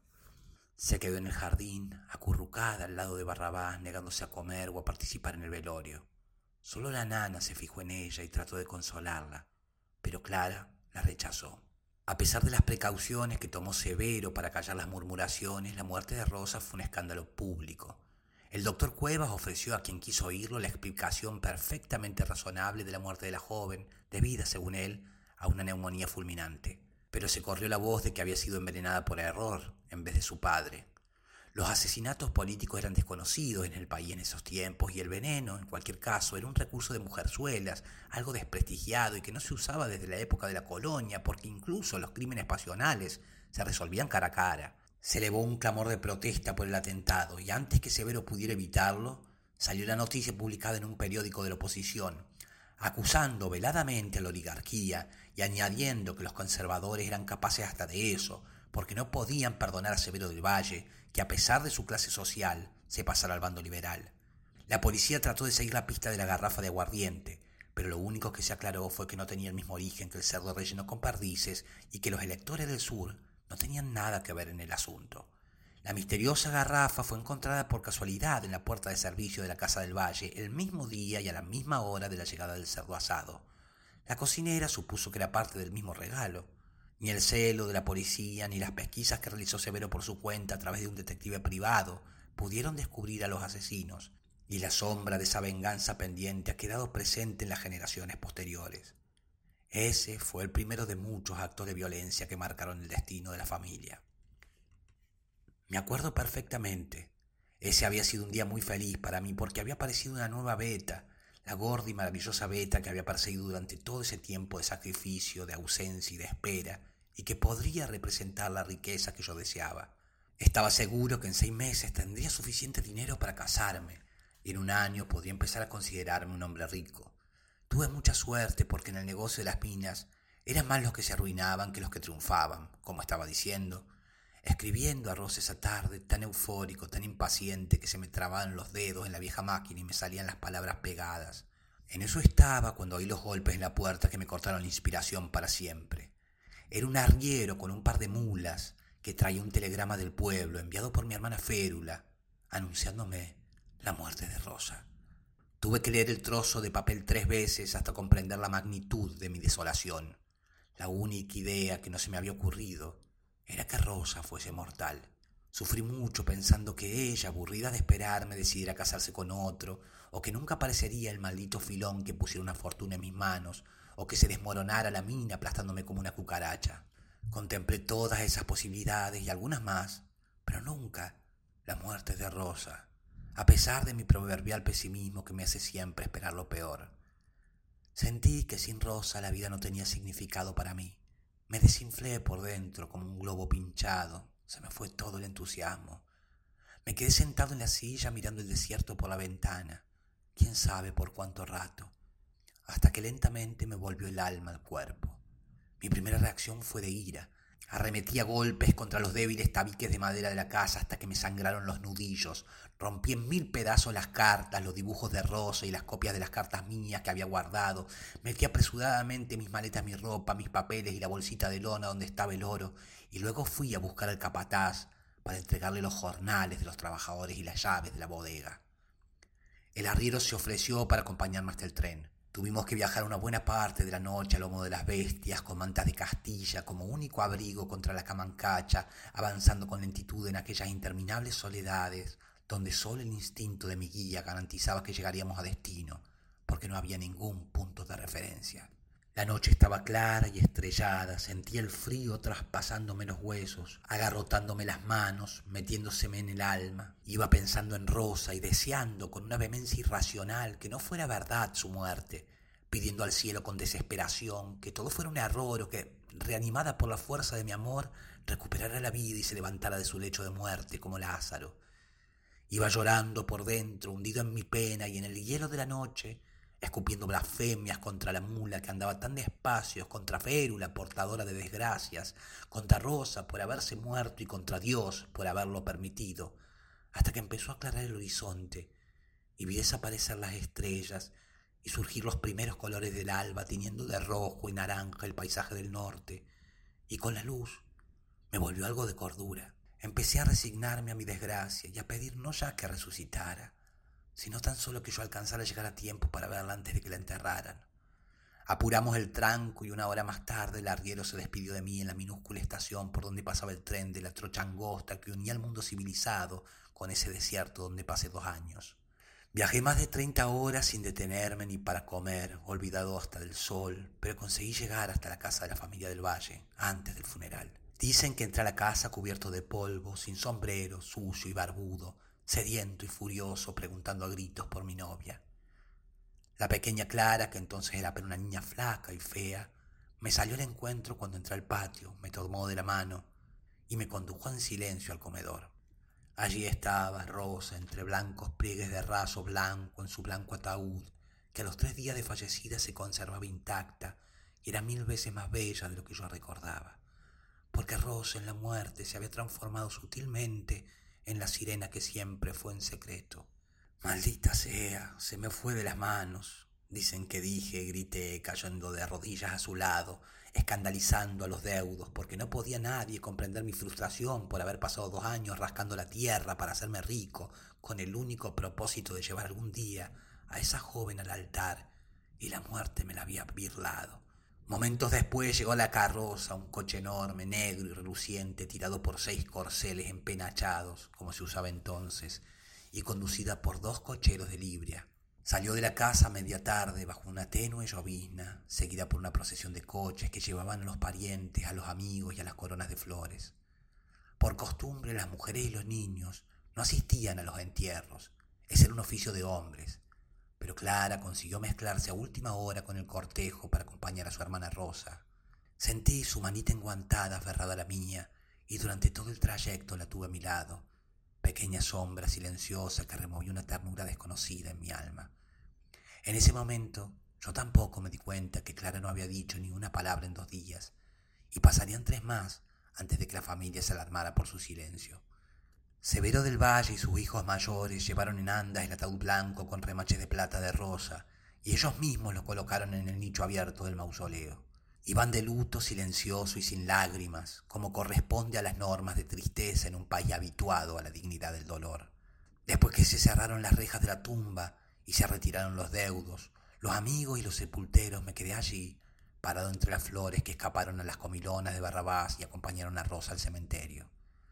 Se quedó en el jardín, acurrucada al lado de Barrabás, negándose a comer o a participar en el velorio. Solo la nana se fijó en ella y trató de consolarla, pero Clara la rechazó. A pesar de las precauciones que tomó Severo para callar las murmuraciones, la muerte de Rosa fue un escándalo público. El doctor Cuevas ofreció a quien quiso oírlo la explicación perfectamente razonable de la muerte de la joven, debida, según él, a una neumonía fulminante. Pero se corrió la voz de que había sido envenenada por error, en vez de su padre. Los asesinatos políticos eran desconocidos en el país en esos tiempos y el veneno, en cualquier caso, era un recurso de mujerzuelas, algo desprestigiado y que no se usaba desde la época de la colonia, porque incluso los crímenes pasionales se resolvían cara a cara. Se elevó un clamor de protesta por el atentado y antes que Severo pudiera evitarlo, salió la noticia publicada en un periódico de la oposición, acusando veladamente a la oligarquía y añadiendo que los conservadores eran capaces hasta de eso, porque no podían perdonar a Severo del Valle, que a pesar de su clase social, se pasara al bando liberal. La policía trató de seguir la pista de la garrafa de aguardiente, pero lo único que se aclaró fue que no tenía el mismo origen que el cerdo relleno con perdices y que los electores del sur no tenían nada que ver en el asunto. La misteriosa garrafa fue encontrada por casualidad en la puerta de servicio de la Casa del Valle el mismo día y a la misma hora de la llegada del cerdo asado. La cocinera supuso que era parte del mismo regalo. Ni el celo de la policía ni las pesquisas que realizó Severo por su cuenta a través de un detective privado pudieron descubrir a los asesinos, y la sombra de esa venganza pendiente ha quedado presente en las generaciones posteriores. Ese fue el primero de muchos actos de violencia que marcaron el destino de la familia. Me acuerdo perfectamente. Ese había sido un día muy feliz para mí porque había aparecido una nueva Beta, la gorda y maravillosa Beta que había perseguido durante todo ese tiempo de sacrificio, de ausencia y de espera, y que podría representar la riqueza que yo deseaba. Estaba seguro que en 6 meses tendría suficiente dinero para casarme, y en un año podría empezar a considerarme un hombre rico. Tuve mucha suerte porque en el negocio de las minas eran más los que se arruinaban que los que triunfaban, como estaba diciendo. Escribiendo a Rosa esa tarde, tan eufórico, tan impaciente, que se me trababan los dedos en la vieja máquina y me salían las palabras pegadas. En eso estaba cuando oí los golpes en la puerta que me cortaron la inspiración para siempre. Era un arriero con un par de mulas que traía un telegrama del pueblo enviado por mi hermana Férula, anunciándome la muerte de Rosa. Tuve que leer el trozo de papel 3 veces hasta comprender la magnitud de mi desolación. La única idea que no se me había ocurrido era que Rosa fuese mortal. Sufrí mucho pensando que ella, aburrida de esperarme, decidiera casarse con otro, o que nunca aparecería el maldito filón que pusiera una fortuna en mis manos, o que se desmoronara la mina aplastándome como una cucaracha. Contemplé todas esas posibilidades y algunas más, pero nunca la muerte de Rosa, a pesar de mi proverbial pesimismo que me hace siempre esperar lo peor. Sentí que sin Rosa la vida no tenía significado para mí. Me desinflé por dentro como un globo pinchado. Se me fue todo el entusiasmo. Me quedé sentado en la silla mirando el desierto por la ventana. Quién sabe por cuánto rato. Hasta que lentamente me volvió el alma al cuerpo. Mi primera reacción fue de ira. Arremetí a golpes contra los débiles tabiques de madera de la casa hasta que me sangraron los nudillos. Rompí en 1000 pedazos las cartas, los dibujos de Rosa y las copias de las cartas mías que había guardado. Metí apresuradamente mis maletas, mi ropa, mis papeles y la bolsita de lona donde estaba el oro. Y luego fui a buscar al capataz para entregarle los jornales de los trabajadores y las llaves de la bodega. El arriero se ofreció para acompañarme hasta el tren. Tuvimos que viajar una buena parte de la noche a lomo de las bestias, con mantas de Castilla como único abrigo contra la camancacha, avanzando con lentitud en aquellas interminables soledades donde solo el instinto de mi guía garantizaba que llegaríamos a destino, porque que no había ningún punto de referencia. La noche estaba clara y estrellada, sentía el frío traspasándome los huesos, agarrotándome las manos, metiéndoseme en el alma. Iba pensando en Rosa y deseando con una vehemencia irracional que no fuera verdad su muerte, pidiendo al cielo con desesperación que todo fuera un error o que, reanimada por la fuerza de mi amor, recuperara la vida y se levantara de su lecho de muerte como Lázaro. Iba llorando por dentro, hundido en mi pena y en el hielo de la noche, escupiendo blasfemias contra la mula que andaba tan despacio, contra Férula, portadora de desgracias, contra Rosa por haberse muerto y contra Dios por haberlo permitido, hasta que empezó a aclarar el horizonte y vi desaparecer las estrellas y surgir los primeros colores del alba, tiñendo de rojo y naranja el paisaje del norte, y con la luz me volvió algo de cordura. Empecé a resignarme a mi desgracia y a pedir no ya que resucitara, sino tan solo que yo alcanzara a llegar a tiempo para verla antes de que la enterraran. Apuramos el tranco y una hora más tarde el arriero se despidió de mí en la minúscula estación por donde pasaba el tren de la trocha angosta que unía el mundo civilizado con ese desierto donde pasé 2 años. Viajé más de 30 horas sin detenerme ni para comer, olvidado hasta del sol, pero conseguí llegar hasta la casa de la familia del Valle, antes del funeral. Dicen que entré a la casa cubierto de polvo, sin sombrero, sucio y barbudo, sediento y furioso, preguntando a gritos por mi novia. La pequeña Clara, que entonces era apenas una niña flaca y fea, me salió al encuentro cuando entré al patio, me tomó de la mano y me condujo en silencio al comedor. Allí estaba Rosa, entre blancos pliegues de raso blanco en su blanco ataúd, que a los 3 días de fallecida se conservaba intacta y era 1000 veces más bella de lo que yo recordaba, porque Rosa en la muerte se había transformado sutilmente en la sirena que siempre fue en secreto. Maldita sea, se me fue de las manos. Dicen que dije, grité, cayendo de rodillas a su lado, escandalizando a los deudos, porque no podía nadie comprender mi frustración por haber pasado 2 años rascando la tierra para hacerme rico, con el único propósito de llevar algún día a esa joven al altar, y la muerte me la había birlado. Momentos después llegó la carroza, un coche enorme, negro y reluciente, tirado por 6 corceles empenachados, como se usaba entonces, y conducida por 2 cocheros de Libria. Salió de la casa a media tarde bajo una tenue llovizna, seguida por una procesión de coches que llevaban a los parientes, a los amigos y a las coronas de flores. Por costumbre, las mujeres y los niños no asistían a los entierros, ese era un oficio de hombres, pero Clara consiguió mezclarse a última hora con el cortejo para acompañar a su hermana Rosa. Sentí su manita enguantada aferrada a la mía y durante todo el trayecto la tuve a mi lado, pequeña sombra silenciosa que removió una ternura desconocida en mi alma. En ese momento yo tampoco me di cuenta que Clara no había dicho ni una palabra en 2 días, y pasarían 3 más antes de que la familia se alarmara por su silencio. Severo del Valle y sus hijos mayores llevaron en andas el ataúd blanco con remaches de plata de Rosa, y ellos mismos lo colocaron en el nicho abierto del mausoleo. Iban de luto silencioso y sin lágrimas, como corresponde a las normas de tristeza en un país habituado a la dignidad del dolor. Después que se cerraron las rejas de la tumba y se retiraron los deudos, los amigos y los sepulteros, me quedé allí, parado entre las flores que escaparon a las comilonas de Barrabás y acompañaron a Rosa al cementerio.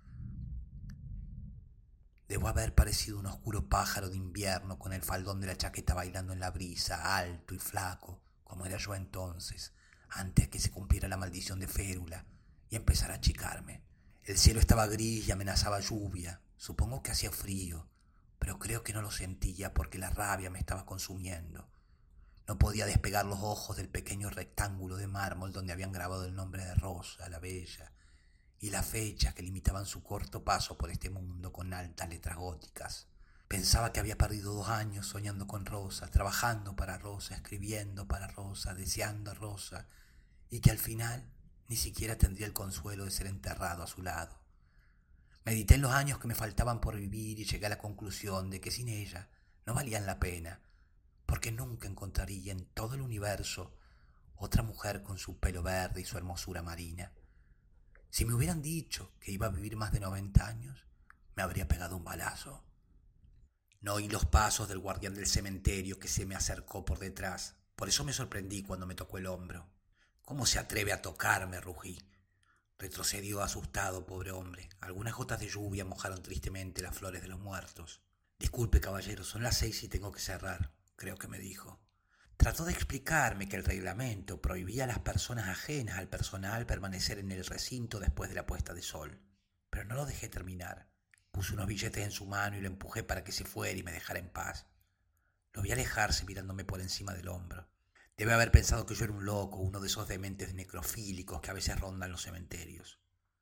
Debo haber parecido un oscuro pájaro de invierno con el faldón de la chaqueta bailando en la brisa, alto y flaco, como era yo entonces, antes que se cumpliera la maldición de Férula y empezara a achicarme. El cielo estaba gris y amenazaba lluvia. Supongo que hacía frío, pero creo que no lo sentía porque la rabia me estaba consumiendo. No podía despegar los ojos del pequeño rectángulo de mármol donde habían grabado el nombre de Rosa, la Bella, y las fechas que limitaban su corto paso por este mundo con altas letras góticas. Pensaba que había perdido 2 años soñando con Rosa, trabajando para Rosa, escribiendo para Rosa, deseando a Rosa, y que al final ni siquiera tendría el consuelo de ser enterrado a su lado. Medité en los años que me faltaban por vivir y llegué a la conclusión de que sin ella no valían la pena, porque nunca encontraría en todo el universo otra mujer con su pelo verde y su hermosura marina. Si me hubieran dicho que iba a vivir más de 90 años, me habría pegado un balazo. No oí los pasos del guardián del cementerio que se me acercó por detrás. Por eso me sorprendí cuando me tocó el hombro. ¿Cómo se atreve a tocarme?, rugí. Retrocedió asustado, pobre hombre. Algunas gotas de lluvia mojaron tristemente las flores de los muertos. Disculpe, caballero, son las 6 y tengo que cerrar, creo que me dijo. Trató de explicarme que el reglamento prohibía a las personas ajenas al personal permanecer en el recinto después de la puesta de sol, pero no lo dejé terminar. Puse unos billetes en su mano y lo empujé para que se fuera y me dejara en paz. Lo vi alejarse mirándome por encima del hombro. Debe haber pensado que yo era un loco, uno de esos dementes necrofílicos que a veces rondan los cementerios.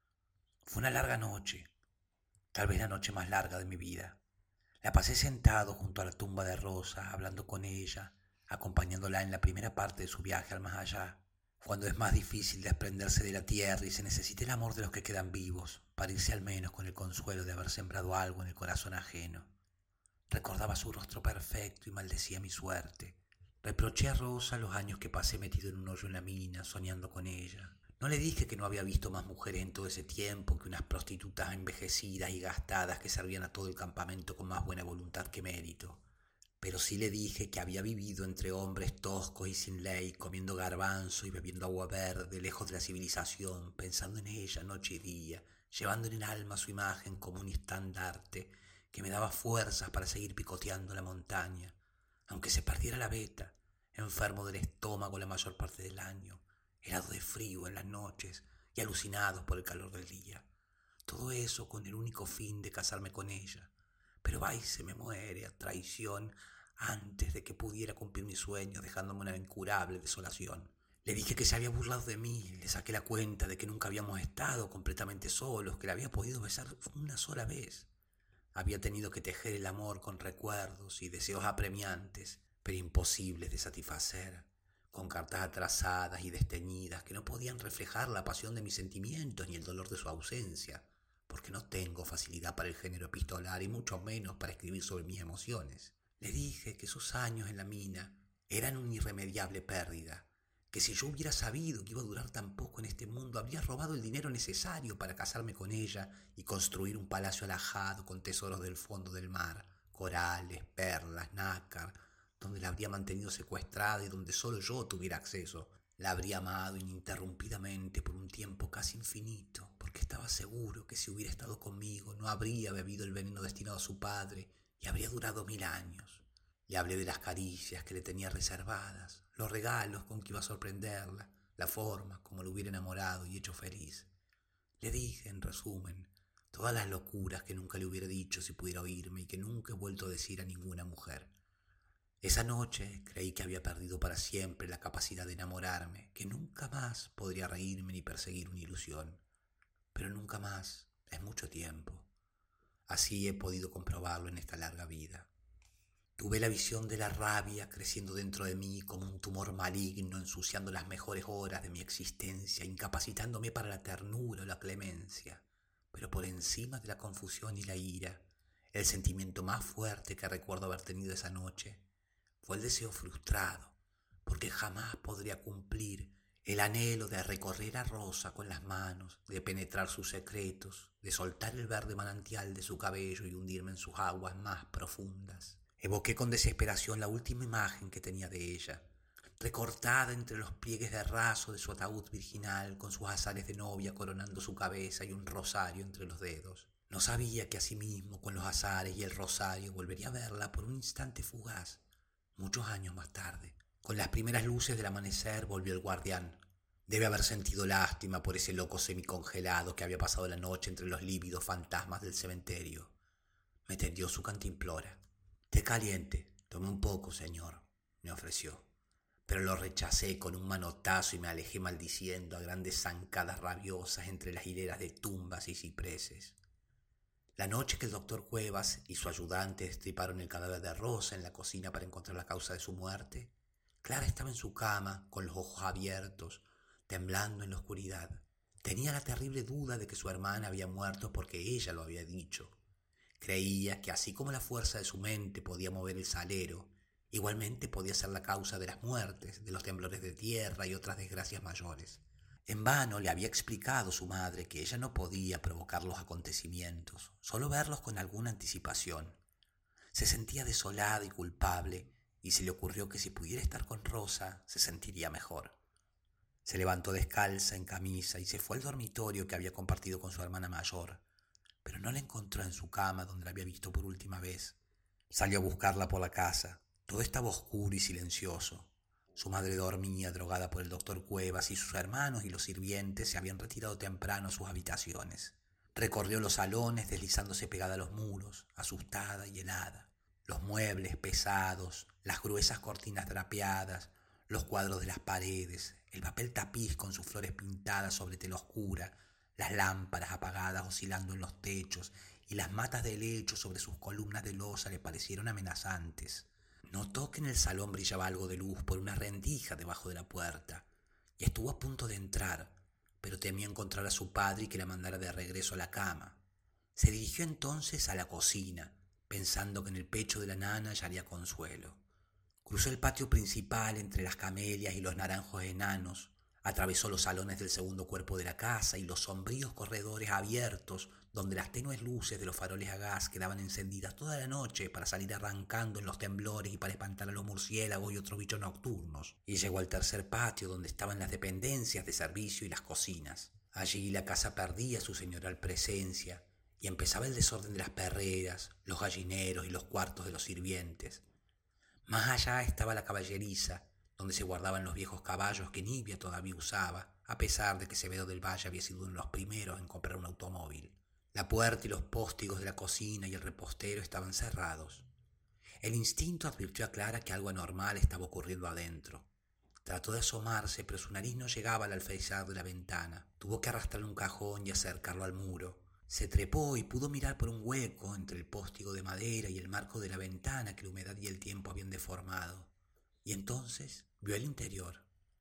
Fue una larga noche, tal vez la noche más larga de mi vida. La pasé sentado junto a la tumba de Rosa, hablando con ella, acompañándola en la primera parte de su viaje al más allá, cuando es más difícil desprenderse de la tierra y se necesita el amor de los que quedan vivos, para irse al menos con el consuelo de haber sembrado algo en el corazón ajeno. Recordaba su rostro perfecto y maldecía mi suerte. Reproché a Rosa los años que pasé metido en un hoyo en la mina, soñando con ella. No le dije que no había visto más mujeres en todo ese tiempo que unas prostitutas envejecidas y gastadas que servían a todo el campamento con más buena voluntad que mérito. Pero sí le dije que había vivido entre hombres toscos y sin ley, comiendo garbanzo y bebiendo agua verde, lejos de la civilización, pensando en ella noche y día, llevando en el alma su imagen como un estandarte que me daba fuerzas para seguir picoteando la montaña, aunque se perdiera la veta, enfermo del estómago la mayor parte del año, helado de frío en las noches y alucinado por el calor del día. Todo eso con el único fin de casarme con ella. Pero va y se me muere a traición antes de que pudiera cumplir mi sueño, dejándome una incurable desolación. Le dije que se había burlado de mí, le saqué la cuenta de que nunca habíamos estado completamente solos, que la había podido besar una sola vez. Había tenido que tejer el amor con recuerdos y deseos apremiantes, pero imposibles de satisfacer, con cartas atrasadas y desteñidas que no podían reflejar la pasión de mis sentimientos ni el dolor de su ausencia, porque no tengo facilidad para el género epistolar y mucho menos para escribir sobre mis emociones. Le dije que esos años en la mina eran una irremediable pérdida, que si yo hubiera sabido que iba a durar tan poco en este mundo, habría robado el dinero necesario para casarme con ella y construir un palacio alhajado con tesoros del fondo del mar, corales, perlas, nácar, donde la habría mantenido secuestrada y donde solo yo tuviera acceso. La habría amado ininterrumpidamente por un tiempo casi infinito, porque estaba seguro que si hubiera estado conmigo no habría bebido el veneno destinado a su padre y habría durado 1000 años. Le hablé de las caricias que le tenía reservadas, los regalos con que iba a sorprenderla, la forma como lo hubiera enamorado y hecho feliz. Le dije, en resumen, todas las locuras que nunca le hubiera dicho si pudiera oírme y que nunca he vuelto a decir a ninguna mujer. Esa noche creí que había perdido para siempre la capacidad de enamorarme, que nunca más podría reírme ni perseguir una ilusión. Pero nunca más es mucho tiempo. Así he podido comprobarlo en esta larga vida. Tuve la visión de la rabia creciendo dentro de mí como un tumor maligno, ensuciando las mejores horas de mi existencia, incapacitándome para la ternura o la clemencia. Pero por encima de la confusión y la ira, el sentimiento más fuerte que recuerdo haber tenido esa noche fue el deseo frustrado, porque jamás podría cumplir el anhelo de recorrer a Rosa con las manos, de penetrar sus secretos, de soltar el verde manantial de su cabello y hundirme en sus aguas más profundas. Evoqué con desesperación la última imagen que tenía de ella, recortada entre los pliegues de raso de su ataúd virginal, con sus azares de novia coronando su cabeza y un rosario entre los dedos. No sabía que asimismo, con los azares y el rosario, volvería a verla por un instante fugaz, muchos años más tarde. Con las primeras luces del amanecer volvió el guardián. Debe haber sentido lástima por ese loco semicongelado que había pasado la noche entre los lívidos fantasmas del cementerio. Me tendió su cantimplora. «Té caliente, tome un poco, señor», me ofreció. Pero lo rechacé con un manotazo y me alejé maldiciendo a grandes zancadas rabiosas entre las hileras de tumbas y cipreses. La noche que el doctor Cuevas y su ayudante destriparon el cadáver de Rosa en la cocina para encontrar la causa de su muerte, Clara estaba en su cama, con los ojos abiertos, temblando en la oscuridad. Tenía la terrible duda de que su hermana había muerto porque ella lo había dicho. Creía que así como la fuerza de su mente podía mover el salero, igualmente podía ser la causa de las muertes, de los temblores de tierra y otras desgracias mayores. En vano le había explicado su madre que ella no podía provocar los acontecimientos, solo verlos con alguna anticipación. Se sentía desolada y culpable, y se le ocurrió que si pudiera estar con Rosa, se sentiría mejor. Se levantó descalza, en camisa, y se fue al dormitorio que había compartido con su hermana mayor, pero no la encontró en su cama donde la había visto por última vez. Salió a buscarla por la casa. Todo estaba oscuro y silencioso. Su madre dormía, drogada por el doctor Cuevas, y sus hermanos y los sirvientes se habían retirado temprano a sus habitaciones. Recorrió los salones, deslizándose pegada a los muros, asustada y helada. Los muebles pesados, las gruesas cortinas drapeadas, los cuadros de las paredes, el papel tapiz con sus flores pintadas sobre tela oscura, las lámparas apagadas oscilando en los techos y las matas de helecho sobre sus columnas de losa le parecieron amenazantes. Notó que en el salón brillaba algo de luz por una rendija debajo de la puerta y estuvo a punto de entrar, pero temió encontrar a su padre y que la mandara de regreso a la cama. Se dirigió entonces a la cocina, pensando que en el pecho de la nana hallaría consuelo. Cruzó el patio principal entre las camelias y los naranjos enanos, atravesó los salones del segundo cuerpo de la casa y los sombríos corredores abiertos donde las tenues luces de los faroles a gas quedaban encendidas toda la noche para salir arrancando en los temblores y para espantar a los murciélagos y otros bichos nocturnos. Y llegó al tercer patio donde estaban las dependencias de servicio y las cocinas. Allí la casa perdía su señorial presencia y empezaba el desorden de las perreras, los gallineros y los cuartos de los sirvientes. Más allá estaba la caballeriza, donde se guardaban los viejos caballos que Nibia todavía usaba, a pesar de que Acevedo del Valle había sido uno de los primeros en comprar un automóvil. La puerta y los póstigos de la cocina y el repostero estaban cerrados. El instinto advirtió a Clara que algo anormal estaba ocurriendo adentro. Trató de asomarse, pero su nariz no llegaba al alféizar de la ventana. Tuvo que arrastrar un cajón y acercarlo al muro. Se trepó y pudo mirar por un hueco entre el póstigo de madera y el marco de la ventana que la humedad y el tiempo habían deformado. Y entonces vio el interior.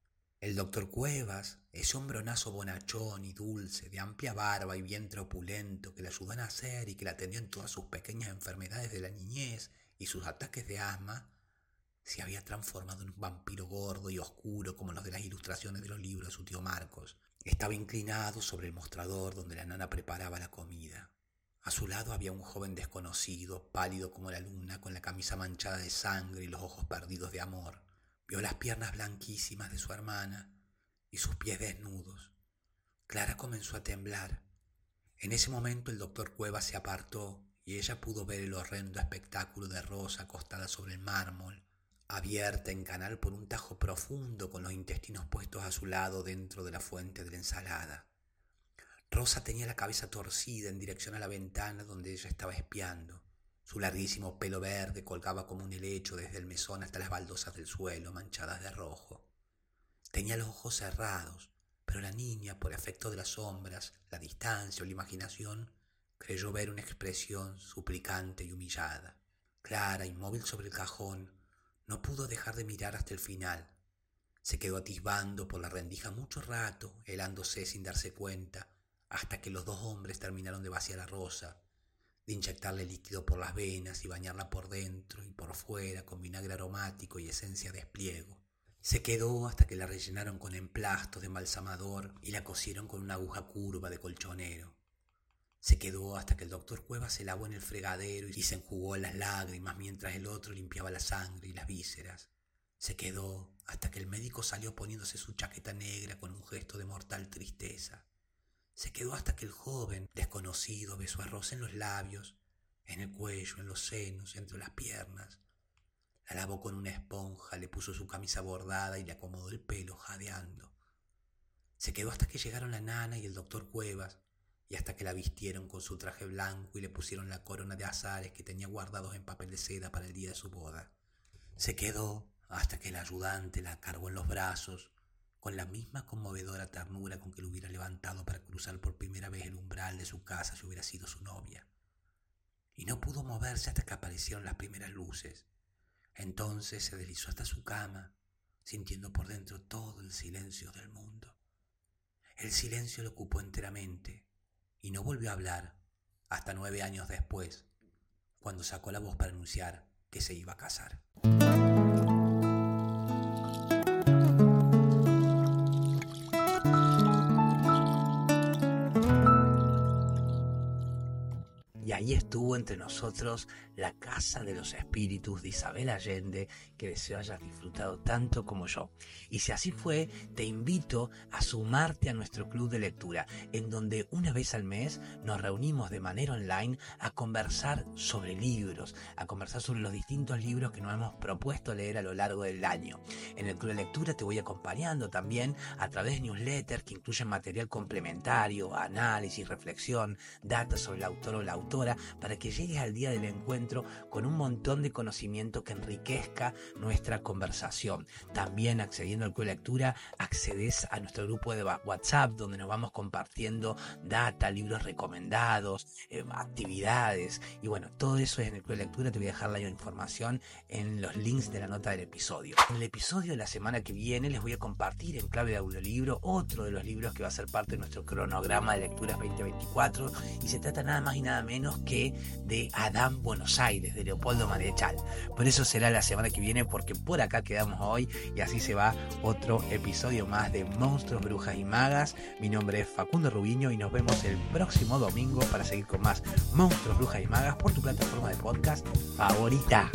El doctor Cuevas, ese hombronazo bonachón y dulce, de amplia barba y vientre opulento que le ayudó a nacer y que la atendió en todas sus pequeñas enfermedades de la niñez y sus ataques de asma, se había transformado en un vampiro gordo y oscuro como los de las ilustraciones de los libros de su tío Marcos. Estaba inclinado sobre el mostrador donde la nana preparaba la comida. A su lado había un joven desconocido, pálido como la luna, con la camisa manchada de sangre y los ojos perdidos de amor. Vio las piernas blanquísimas de su hermana y sus pies desnudos. Clara comenzó a temblar. En ese momento el doctor Cuevas se apartó y ella pudo ver el horrendo espectáculo de Rosa acostada sobre el mármol, abierta en canal por un tajo profundo con los intestinos puestos a su lado dentro de la fuente de la ensalada. Rosa tenía la cabeza torcida en dirección a la ventana donde ella estaba espiando. Su larguísimo pelo verde colgaba como un helecho desde el mesón hasta las baldosas del suelo, manchadas de rojo. Tenía los ojos cerrados, pero la niña, por efecto de las sombras, la distancia o la imaginación, creyó ver una expresión suplicante y humillada. Clara, inmóvil sobre el cajón, no pudo dejar de mirar hasta el final. Se quedó atisbando por la rendija mucho rato, helándose sin darse cuenta, hasta que los dos hombres terminaron de vaciar a Rosa, de inyectarle líquido por las venas y bañarla por dentro y por fuera con vinagre aromático y esencia de espliego. Se quedó hasta que la rellenaron con emplastos de embalsamador y la cosieron con una aguja curva de colchonero. Se quedó hasta que el doctor Cuevas se lavó en el fregadero y se enjugó las lágrimas mientras el otro limpiaba la sangre y las vísceras. Se quedó hasta que el médico salió poniéndose su chaqueta negra con un gesto de mortal tristeza. Se quedó hasta que el joven desconocido besó a Rosa en los labios, en el cuello, en los senos, entre las piernas. La lavó con una esponja, le puso su camisa bordada y le acomodó el pelo jadeando. Se quedó hasta que llegaron la nana y el doctor Cuevas y hasta que la vistieron con su traje blanco y le pusieron la corona de azares que tenía guardados en papel de seda para el día de su boda. Se quedó hasta que el ayudante la cargó en los brazos con la misma conmovedora ternura con que lo hubiera levantado para cruzar por primera vez el umbral de su casa si hubiera sido su novia. Y no pudo moverse hasta que aparecieron las primeras luces. Entonces se deslizó hasta su cama, sintiendo por dentro todo el silencio del mundo. El silencio lo ocupó enteramente y no volvió a hablar hasta 9 años después, cuando sacó la voz para anunciar que se iba a casar. Y ahí estuvo entre nosotros La Casa de los Espíritus de Isabel Allende, que deseo hayas disfrutado tanto como yo. Y si así fue, te invito a sumarte a nuestro club de lectura, en donde una vez al mes nos reunimos de manera online a conversar sobre libros, a conversar sobre los distintos libros que nos hemos propuesto leer a lo largo del año. En el club de lectura te voy acompañando también a través de newsletters que incluyen material complementario, análisis, reflexión, datos sobre el autor o la autora, para que llegues al día del encuentro con un montón de conocimiento que enriquezca nuestra conversación. También accediendo al club de lectura accedes a nuestro grupo de WhatsApp, donde nos vamos compartiendo data, libros recomendados, actividades, y bueno, todo eso es en el club de lectura. Te voy a dejar la información en los links de la nota del episodio. En el episodio de la semana que viene les voy a compartir en clave de audiolibro otro de los libros que va a ser parte de nuestro cronograma de lecturas 2024, y se trata nada más y nada menos que de Adán Buenos Aires, de Leopoldo Marechal. Por eso será la semana que viene, porque por acá quedamos hoy, y así se va otro episodio más de Monstruos, Brujas y Magas. Mi nombre es Facundo Rubiño y nos vemos el próximo domingo para seguir con más Monstruos, Brujas y Magas por tu plataforma de podcast favorita.